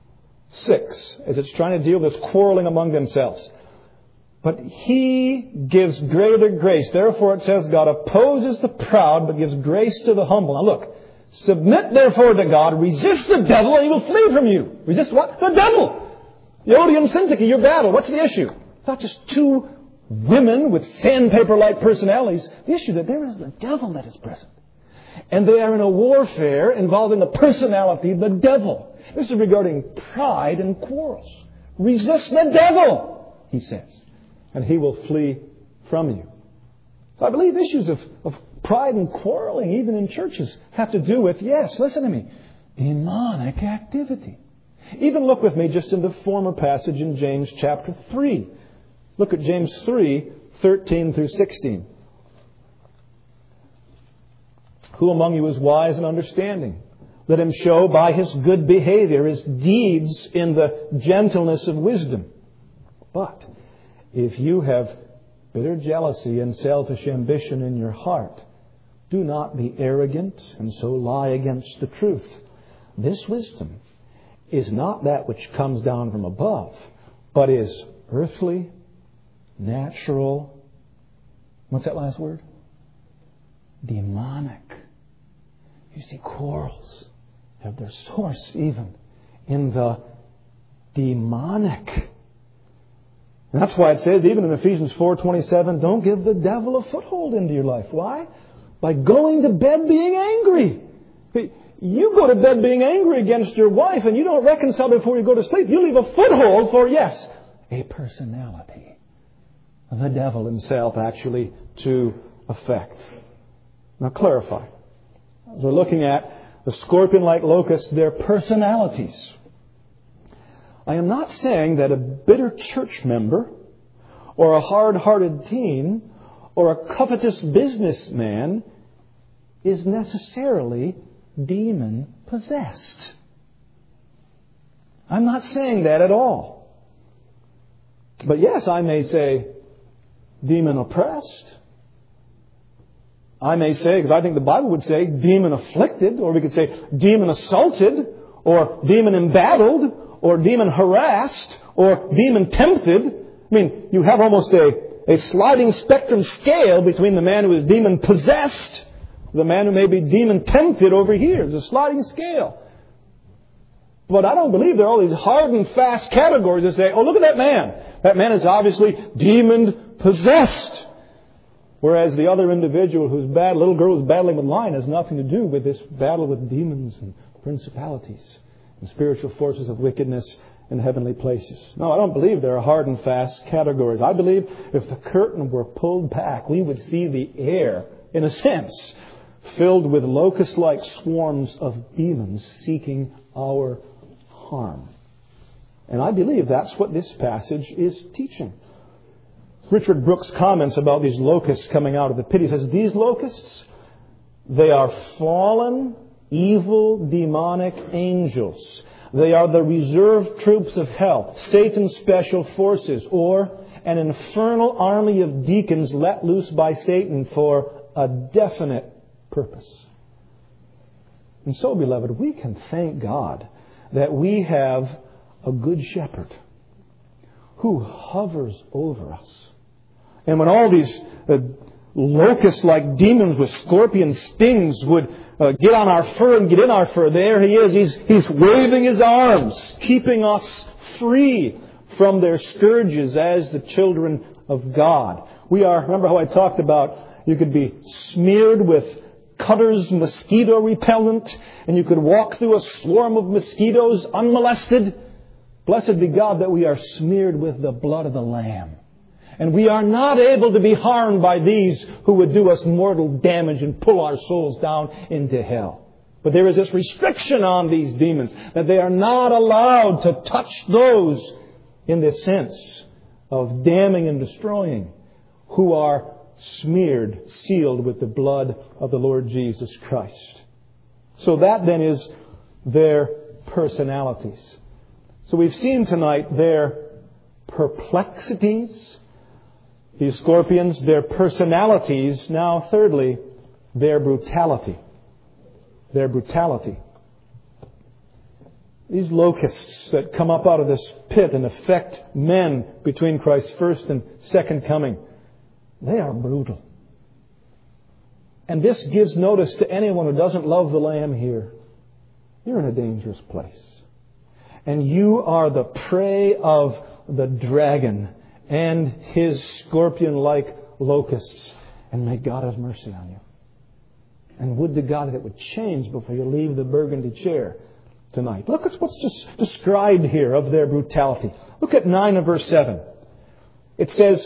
six, as it's trying to deal with this quarreling among themselves. But He gives greater grace. Therefore, it says, God opposes the proud, but gives grace to the humble. Now look, submit therefore to God, resist the devil, and He will flee from you. Resist what? The devil! Euodia and Syntyche, your battle. What's the issue? It's not just two women with sandpaper-like personalities. The issue that there is the devil that is present. And they are in a warfare involving the personality, the devil. This is regarding pride and quarrels. Resist the devil, He says, and he will flee from you. So I believe issues of, of pride and quarreling, even in churches, have to do with, yes, listen to me, demonic activity. Even look with me just in the former passage in James chapter three. Look at James three, thirteen through sixteen. Who among you is wise and understanding? Let him show by his good behavior his deeds in the gentleness of wisdom. But if you have bitter jealousy and selfish ambition in your heart, do not be arrogant and so lie against the truth. This wisdom is not that which comes down from above, but is earthly, natural. What's that last word? Demonic. You see, quarrels have their source even in the demonic. And that's why it says, even in Ephesians four twenty-seven, don't give the devil a foothold into your life. Why? By going to bed being angry. You go to bed being angry against your wife and you don't reconcile before you go to sleep. You leave a foothold for, yes, a personality. The devil himself actually to effect. Now clarify. As we're looking at the scorpion-like locusts, their personalities. I am not saying that a bitter church member or a hard-hearted teen or a covetous businessman is necessarily demon-possessed. I'm not saying that at all. But yes, I may say demon-oppressed. I may say, because I think the Bible would say demon-afflicted, or we could say demon-assaulted, or demon-embattled, or demon-harassed, or demon-tempted. I mean, you have almost a, a sliding spectrum scale between the man who is demon-possessed, the man who may be demon-tempted over here. There's a sliding scale. But I don't believe there are all these hard and fast categories that say, oh, look at that man. That man is obviously demon-possessed. Whereas the other individual who's bad, little girl who's battling with lying has nothing to do with this battle with demons and principalities and spiritual forces of wickedness in heavenly places. No, I don't believe there are hard and fast categories. I believe if the curtain were pulled back, we would see the air, in a sense, filled with locust-like swarms of demons seeking our harm. And I believe that's what this passage is teaching. Richard Brooks comments about these locusts coming out of the pit. He says, these locusts, they are fallen, evil, demonic angels. They are the reserve troops of hell, Satan's special forces, or an infernal army of deacons let loose by Satan for a definite purpose. And so, beloved, we can thank God that we have a good shepherd who hovers over us. And when all these uh, locust-like demons with scorpion stings would uh, get on our fur and get in our fur, there he is. He's, he's waving his arms, keeping us free from their scourges as the children of God. We are, remember how I talked about you could be smeared with Cutter's mosquito repellent and you could walk through a swarm of mosquitoes unmolested? Blessed be God that we are smeared with the blood of the Lamb. And we are not able to be harmed by these who would do us mortal damage and pull our souls down into hell. But there is this restriction on these demons that they are not allowed to touch those in this sense of damning and destroying who are smeared, sealed with the blood of the Lord Jesus Christ. So that then is their personalities. So we've seen tonight their perplexities, these scorpions, their personalities. Now, thirdly, their brutality. Their brutality. These locusts that come up out of this pit and affect men between Christ's first and second coming, they are brutal. And this gives notice to anyone who doesn't love the Lamb here. You're in a dangerous place. And you are the prey of the dragon and his scorpion-like locusts. And may God have mercy on you. And would to God that it would change before you leave the burgundy chair tonight. Look at what's just described here of their brutality. Look at nine and verse seven. It says,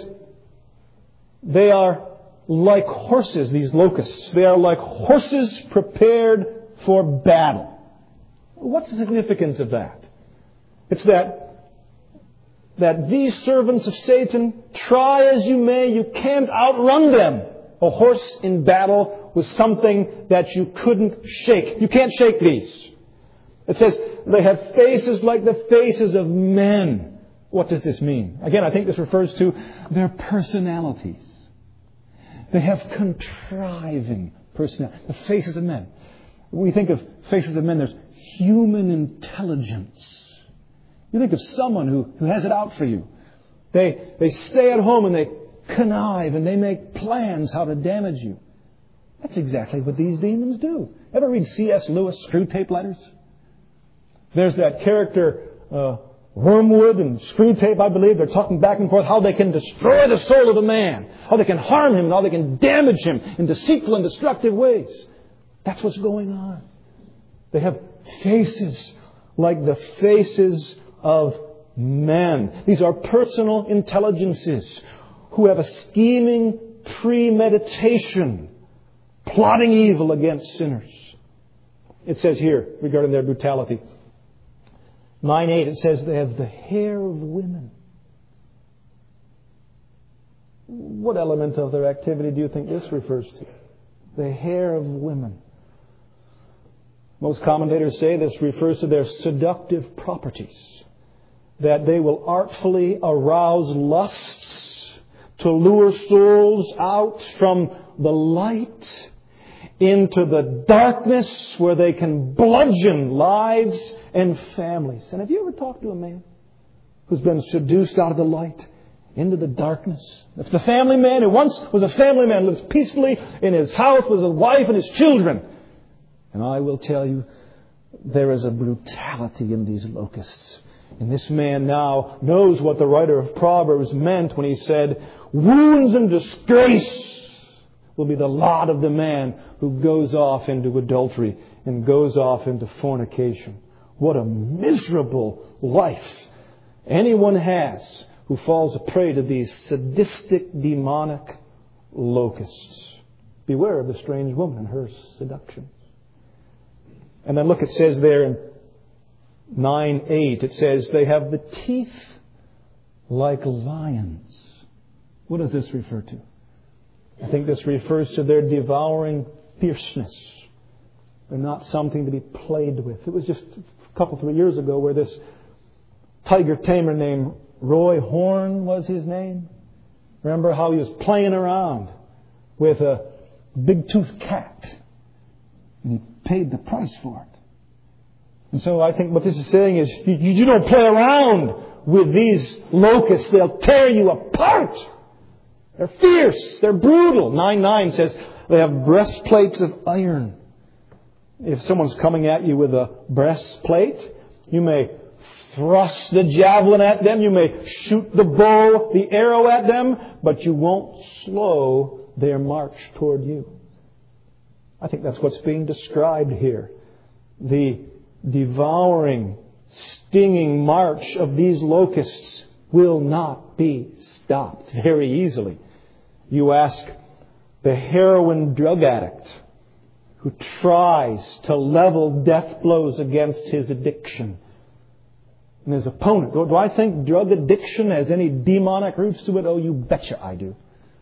they are like horses, these locusts. They are like horses prepared for battle. What's the significance of that? It's that, that these servants of Satan, try as you may, you can't outrun them. A horse in battle was something that you couldn't shake. You can't shake these. It says they have faces like the faces of men. What does this mean? Again, I think this refers to their personalities. They have contriving personality. The faces of men. When we think of faces of men, there's human intelligence. You think of someone who, who has it out for you. They, they stay at home and they connive and they make plans how to damage you. That's exactly what these demons do. Ever read C S Lewis' Screwtape Letters? There's that character, uh, Wormwood and Screwtape, I believe. They're talking back and forth how they can destroy the soul of a man, how they can harm him, and how they can damage him in deceitful and destructive ways. That's what's going on. They have faces like the faces of men. These are personal intelligences who have a scheming premeditation, plotting evil against sinners. It says here, regarding their brutality, nine eight, it says they have the hair of women. What element of their activity do you think this refers to? The hair of women. Most commentators say this refers to their seductive properties. That they will artfully arouse lusts to lure souls out from the light into the darkness where they can bludgeon lives and families. And have you ever talked to a man who's been seduced out of the light into the darkness? If the family man who once was a family man lives peacefully in his house with his wife and his children. And I will tell you, there is a brutality in these locusts. And this man now knows what the writer of Proverbs meant when he said, wounds and disgrace will be the lot of the man who goes off into adultery and goes off into fornication. What a miserable life anyone has who falls a prey to these sadistic, demonic locusts. Beware of the strange woman and her seduction. And then look, it says there in nine eight, it says they have the teeth like lions. What does this refer to? I think this refers to their devouring fierceness. They're not something to be played with. It was just a couple, three years ago where this tiger tamer named Roy Horn was his name. Remember how he was playing around with a big-toothed cat. And he paid the price for it. And so I think what this is saying is, you, you don't play around with these locusts. They'll tear you apart. They're fierce. They're brutal. nine nine says they have breastplates of iron. If someone's coming at you with a breastplate, you may thrust the javelin at them. You may shoot the bow, the arrow at them, but you won't slow their march toward you. I think that's what's being described here. The devouring, stinging march of these locusts will not be stopped very easily. You ask the heroin drug addict who tries to level death blows against his addiction and his opponent. Do I think drug addiction has any demonic roots to it? Oh, you betcha I do.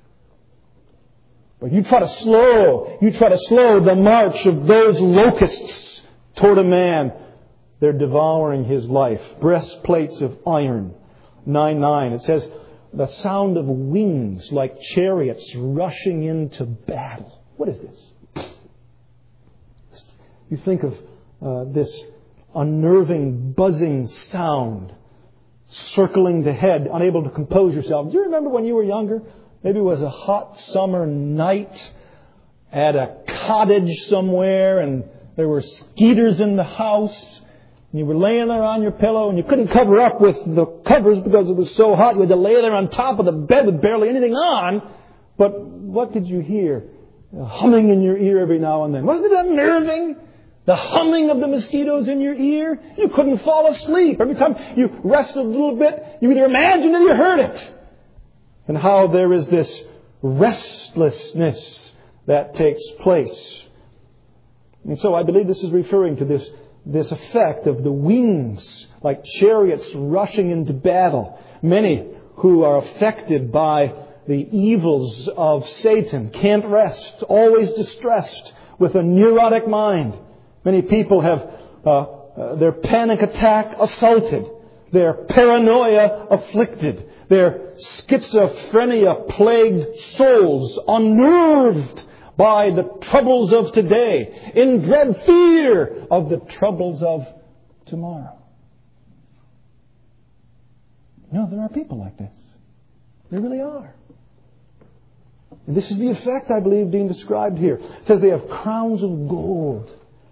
But you try to slow, you try to slow the march of those locusts toward a man, they're devouring his life. Breastplates of iron. nine nine. It says, the sound of wings like chariots rushing into battle. What is this? You think of uh, this unnerving, buzzing sound circling the head, unable to compose yourself. Do you remember when you were younger? Maybe it was a hot summer night at a cottage somewhere and there were skeeters in the house and you were laying there on your pillow and you couldn't cover up with the covers because it was so hot. You had to lay there on top of the bed with barely anything on. But what did you hear? A humming in your ear every now and then. Wasn't it unnerving? The humming of the mosquitoes in your ear. You couldn't fall asleep. Every time you rested a little bit, you either imagined or you heard it. And how there is this restlessness that takes place. And so I believe this is referring to this, this effect of the wings, like chariots rushing into battle. Many who are affected by the evils of Satan can't rest, always distressed with a neurotic mind. Many people have uh, uh, their panic attack assaulted, their paranoia afflicted, their schizophrenia-plagued souls unnerved by the troubles of today, in dread fear of the troubles of tomorrow. No, there are people like this. There really are. And this is the effect, I believe, being described here. It says they have crowns of gold.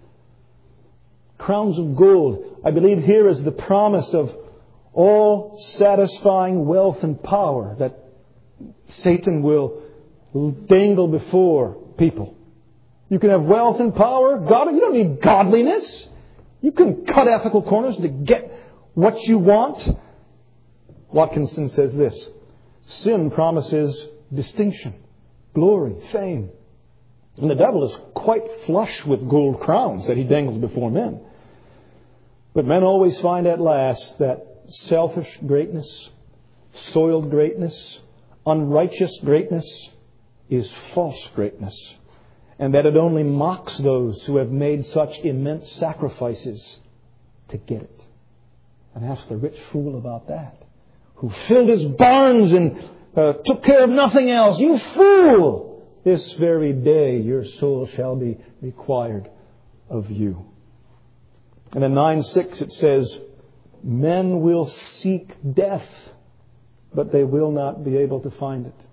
Crowns of gold. I believe here is the promise of all-satisfying wealth and power that Satan will dangle before people. You can have wealth and power. God, you don't need godliness. You can cut ethical corners to get what you want. Watkinson says this: sin promises distinction, glory, fame. And the devil is quite flush with gold crowns that he dangles before men. But men always find at last that selfish greatness, soiled greatness, unrighteous greatness is false greatness. And that it only mocks those who have made such immense sacrifices to get it. And ask the rich fool about that, who filled his barns and uh, took care of nothing else. You fool! This very day your soul shall be required of you. And in nine six it says, men will seek death, but they will not be able to find it.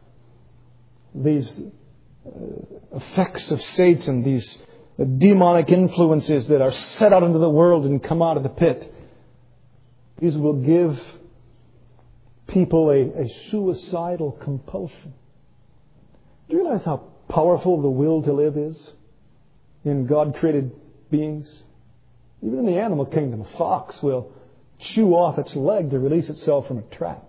These uh, effects of Satan, these uh, demonic influences that are set out into the world and come out of the pit, these will give people a, a suicidal compulsion. Do you realize how powerful the will to live is in God-created beings? Even in the animal kingdom, a fox will chew off its leg to release itself from a trap.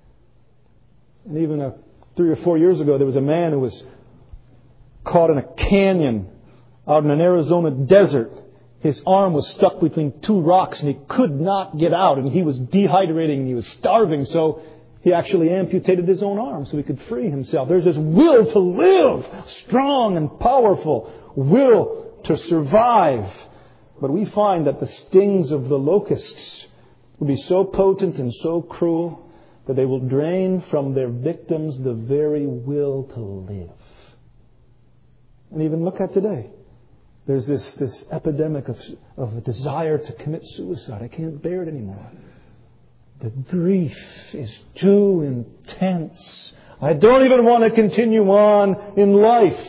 And even a, three or four years ago, there was a man who was caught in a canyon out in an Arizona desert. His arm was stuck between two rocks and he could not get out. And he was dehydrating and he was starving. So he actually amputated his own arm so he could free himself. There's this will to live, strong and powerful, will to survive. But we find that the stings of the locusts will be so potent and so cruel that they will drain from their victims the very will to live. And even look at today. There's this, this epidemic of, of a desire to commit suicide. I can't bear it anymore. The grief is too intense. I don't even want to continue on in life.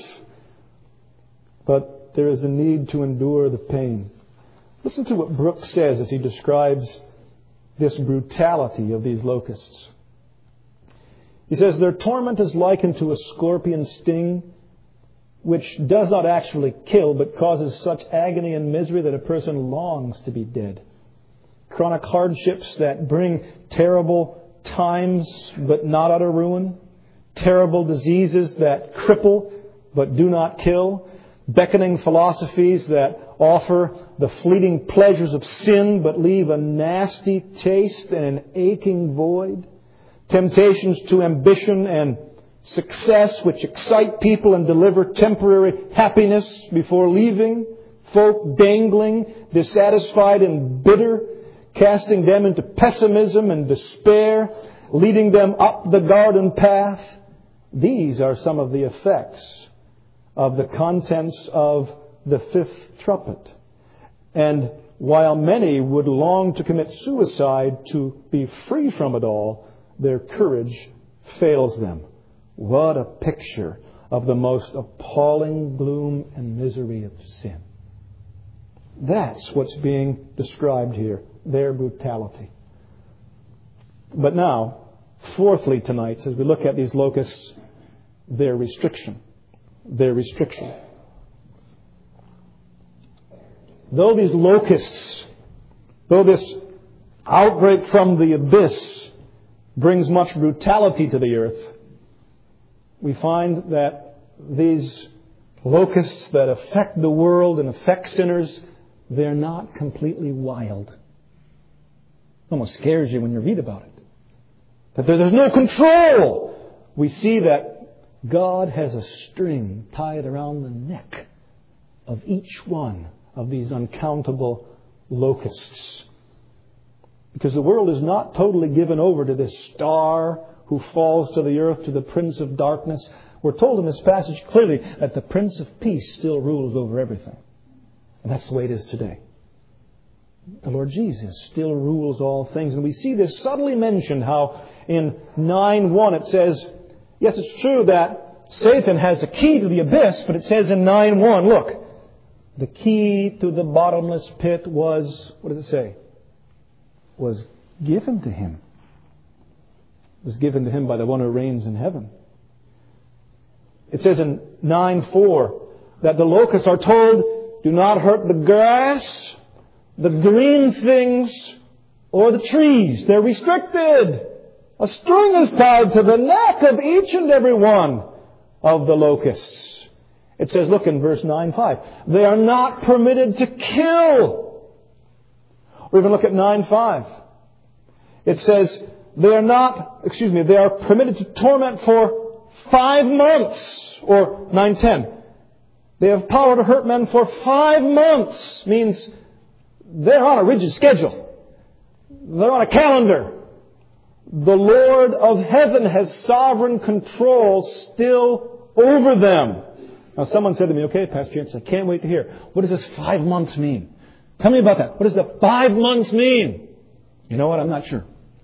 But there is a need to endure the pain. Listen to what Brooks says as he describes this brutality of these locusts. He says, their torment is likened to a scorpion sting, which does not actually kill, but causes such agony and misery that a person longs to be dead. Chronic hardships that bring terrible times, but not utter ruin. Terrible diseases that cripple, but do not kill. Beckoning philosophies that offer the fleeting pleasures of sin, but leave a nasty taste and an aching void. Temptations to ambition and success which excite people and deliver temporary happiness before leaving. Folk dangling, dissatisfied and bitter, casting them into pessimism and despair, leading them up the garden path. These are some of the effects of the contents of the fifth trumpet. And while many would long to commit suicide to be free from it all, their courage fails them. What a picture of the most appalling gloom and misery of sin. That's what's being described here, their brutality. But now, fourthly tonight, as we look at these locusts, their restriction. Their restriction. Though these locusts, though this outbreak from the abyss brings much brutality to the earth, we find that these locusts that affect the world and affect sinners, they're not completely wild. It almost scares you when you read about it. That there's no control. We see that God has a string tied around the neck of each one of these uncountable locusts. Because the world is not totally given over to this star who falls to the earth, to the Prince of Darkness. We're told in this passage clearly that the Prince of Peace still rules over everything. And that's the way it is today. The Lord Jesus still rules all things. And we see this subtly mentioned, how in nine one it says, yes, it's true that Satan has the key to the abyss, but it says in nine one, look, the key to the bottomless pit was, what does it say? Was given to him. It was given to him by the one who reigns in heaven. It says in nine four that the locusts are told, do not hurt the grass, the green things, or the trees. They're restricted. A string is tied to the neck of each and every one of the locusts. It says, look in verse nine five, they are not permitted to kill. Or even look at nine five. It says, they are not, excuse me, they are permitted to torment for five months. Or nine ten. They have power to hurt men for five months. Means they're on a rigid schedule. They're on a calendar. The Lord of heaven has sovereign control still over them. Now someone said to me, okay, Pastor Jens, I can't wait to hear. What does this five months mean? Tell me about that. What does the five months mean? You know what? I'm not sure.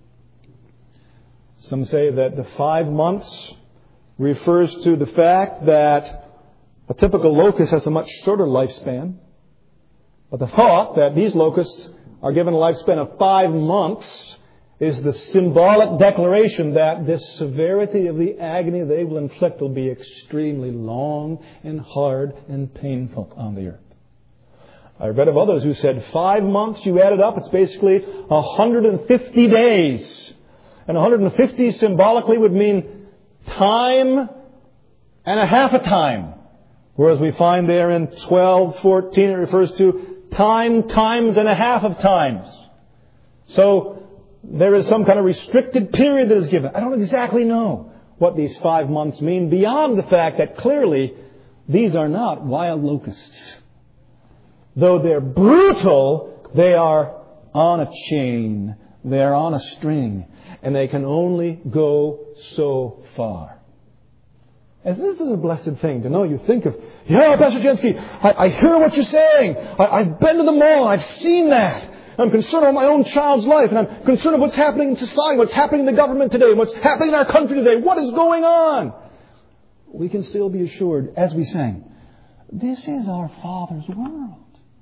Some say that the five months refers to the fact that a typical locust has a much shorter lifespan. But the thought that these locusts are given a lifespan of five months is the symbolic declaration that this severity of the agony they will inflict will be extremely long and hard and painful on the earth. I read of others who said five months, you add it up, it's basically one hundred fifty days. And one hundred fifty symbolically would mean time and a half a time. Whereas we find there in twelve fourteen it refers to time times and a half of times. So there is some kind of restricted period that is given. I don't exactly know what these five months mean beyond the fact that clearly these are not wild locusts. Though they're brutal, they are on a chain. They are on a string. And they can only go so far. As this is a blessed thing to know. You think of, yeah, Pastor Jensky, I, I hear what you're saying. I, I've been to the mall. I've seen that. I'm concerned about my own child's life. And I'm concerned about what's happening in society, what's happening in the government today, what's happening in our country today. What is going on? We can still be assured, as we sang, this is our Father's world.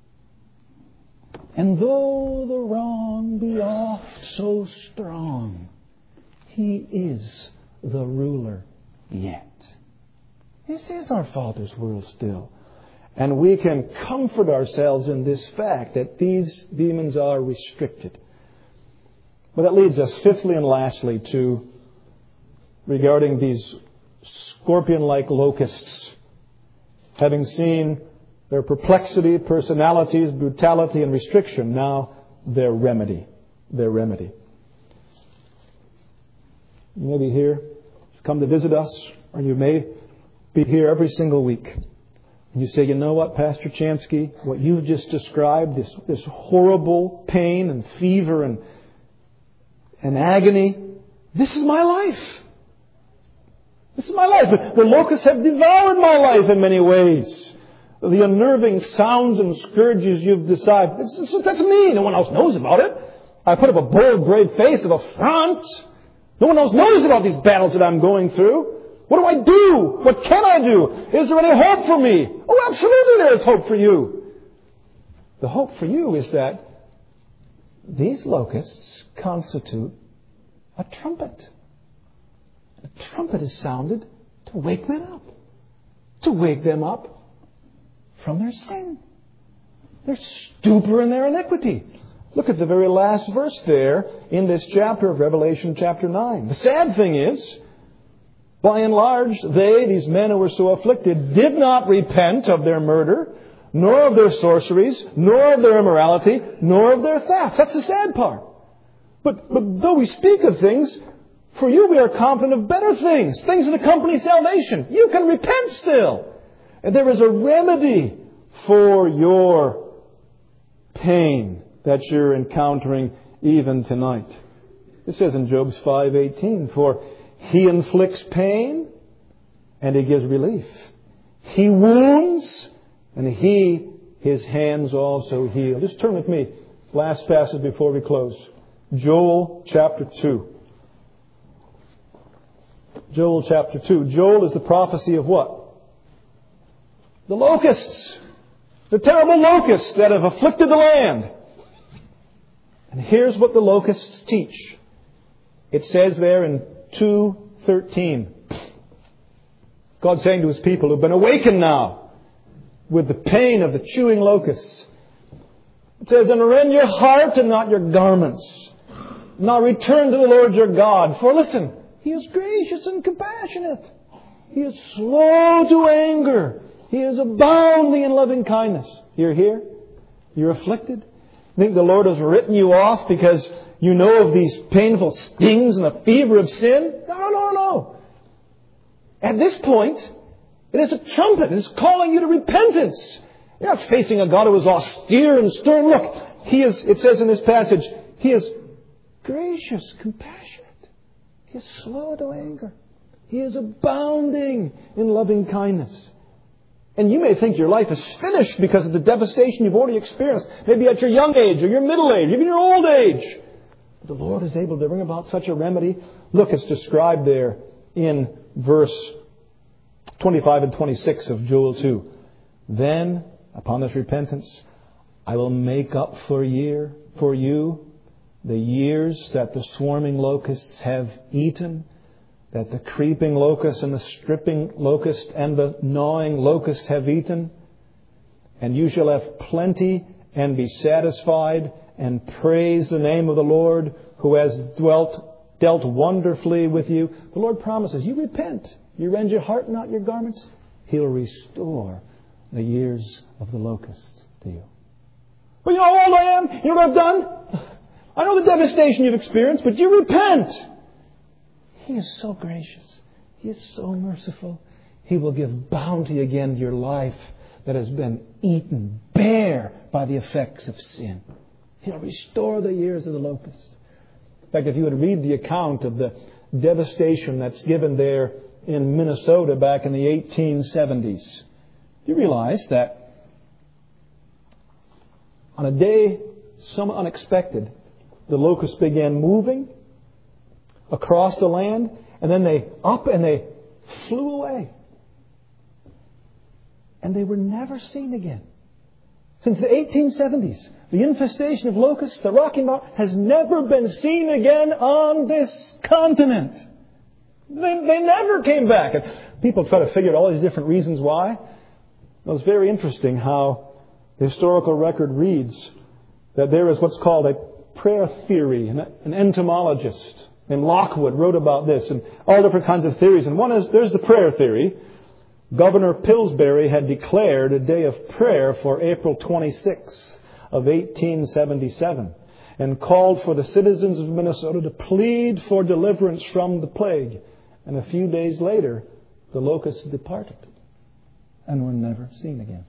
And though the wrong be oft so strong, He is the ruler yet. This is our Father's world still. And we can comfort ourselves in this fact that these demons are restricted. But that leads us fifthly and lastly to regarding these scorpion-like locusts. Having seen their perplexity, personalities, brutality, and restriction, now their remedy. Their remedy. You may be here, come to visit us, or you may be here every single week. And you say, you know what, Pastor Chansky, what you've just described, this, this horrible pain and fever and, and agony, this is my life. This is my life. The locusts have devoured my life in many ways. the unnerving sounds and scourges you've decided. It's, it's, that's me. No one else knows about it. I put up a bold, brave face of a front. No one else knows about these battles that I'm going through. What do I do? What can I do? Is there any hope for me? Oh, absolutely there is hope for you. The hope for you is that these locusts constitute a trumpet. A trumpet is sounded to wake men up. To wake them up from their sin. Their stupor and their iniquity. Look at the very last verse there in this chapter of Revelation chapter nine. The sad thing is, by and large, they, these men who were so afflicted, did not repent of their murder, nor of their sorceries, nor of their immorality, nor of their theft. That's the sad part. But, but though we speak of things, for you we are confident of better things, things that accompany salvation. You can repent still. And there is a remedy for your pain that you're encountering even tonight. It says in Job five eighteen, for He inflicts pain and He gives relief. He wounds and He, His hands also heal. Just turn with me. Last passage before we close. Joel chapter two. Joel chapter two. Joel is the prophecy of what? The locusts. The terrible locusts that have afflicted the land. And here's what the locusts teach. It says there in two thirteen. God saying to His people who've been awakened now with the pain of the chewing locusts. It says, and rend your heart and not your garments. Now return to the Lord your God. For listen, He is gracious and compassionate. He is slow to anger. He is abounding in loving kindness. You're here? You're afflicted? You think the Lord has written you off because you know of these painful stings and the fever of sin? No, no, no. At this point, it is a trumpet. It is calling you to repentance. You're not facing a God who is austere and stern. Look, He is, it says in this passage, He is gracious, compassionate. He is slow to anger. He is abounding in loving kindness. And you may think your life is finished because of the devastation you've already experienced. Maybe at your young age or your middle age, even your old age. But the Lord is able to bring about such a remedy. Look, it's described there in verse twenty-five and twenty-six of Joel two. Then, upon this repentance, I will make up for year for you the years that the swarming locusts have eaten, that the creeping locust and the stripping locust and the gnawing locust have eaten. And you shall have plenty and be satisfied and praise the name of the Lord who has dwelt, dealt wonderfully with you. The Lord promises, you repent, you rend your heart, not your garments. He'll restore the years of the locusts to you. Well, you know how old I am? You know what I've done? I know the devastation you've experienced, but you repent. He is so gracious. He is so merciful. He will give bounty again to your life that has been eaten bare by the effects of sin. He'll restore the years of the locust. In fact, if you would read the account of the devastation that's given there in Minnesota back in the eighteen seventies, you realize that on a day somewhat unexpected, the locusts began moving across the land, and then they up and they flew away. And they were never seen again. Since the eighteen seventies, the infestation of locusts, the Rocky Mountain, has never been seen again on this continent. They, they never came back. And people try to figure out all these different reasons why. Well, it's very interesting how the historical record reads that there is what's called a prayer theory. An, an entomologist named Lockwood wrote about this and all different kinds of theories. And one is, there's the prayer theory. Governor Pillsbury had declared a day of prayer for April twenty-sixth of eighteen seventy-seven and called for the citizens of Minnesota to plead for deliverance from the plague. And a few days later, the locusts departed and were never seen again.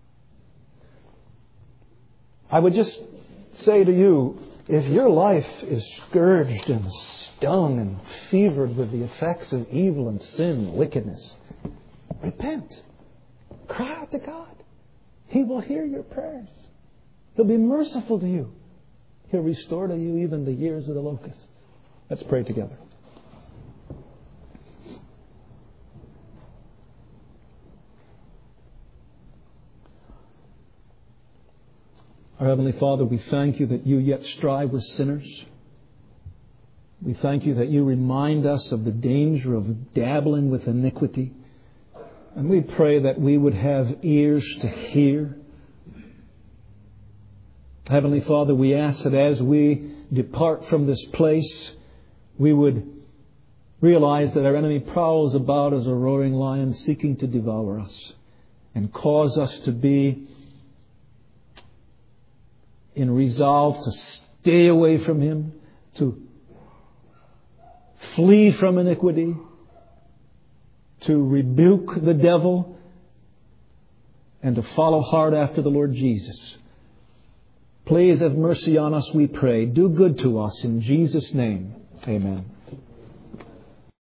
I would just say to you, if your life is scourged and stung and fevered with the effects of evil and sin and wickedness, repent. Cry out to God. He will hear your prayers. He'll be merciful to you. He'll restore to you even the years of the locust. Let's pray together. Our Heavenly Father, we thank you that you yet strive with sinners. We thank you that you remind us of the danger of dabbling with iniquity. And we pray that we would have ears to hear. Heavenly Father, we ask that as we depart from this place, we would realize that our enemy prowls about as a roaring lion seeking to devour us, and cause us to be in resolve to stay away from him, to flee from iniquity, to rebuke the devil, and to follow hard after the Lord Jesus. Please have mercy on us, we pray. Do good to us in Jesus' name. Amen.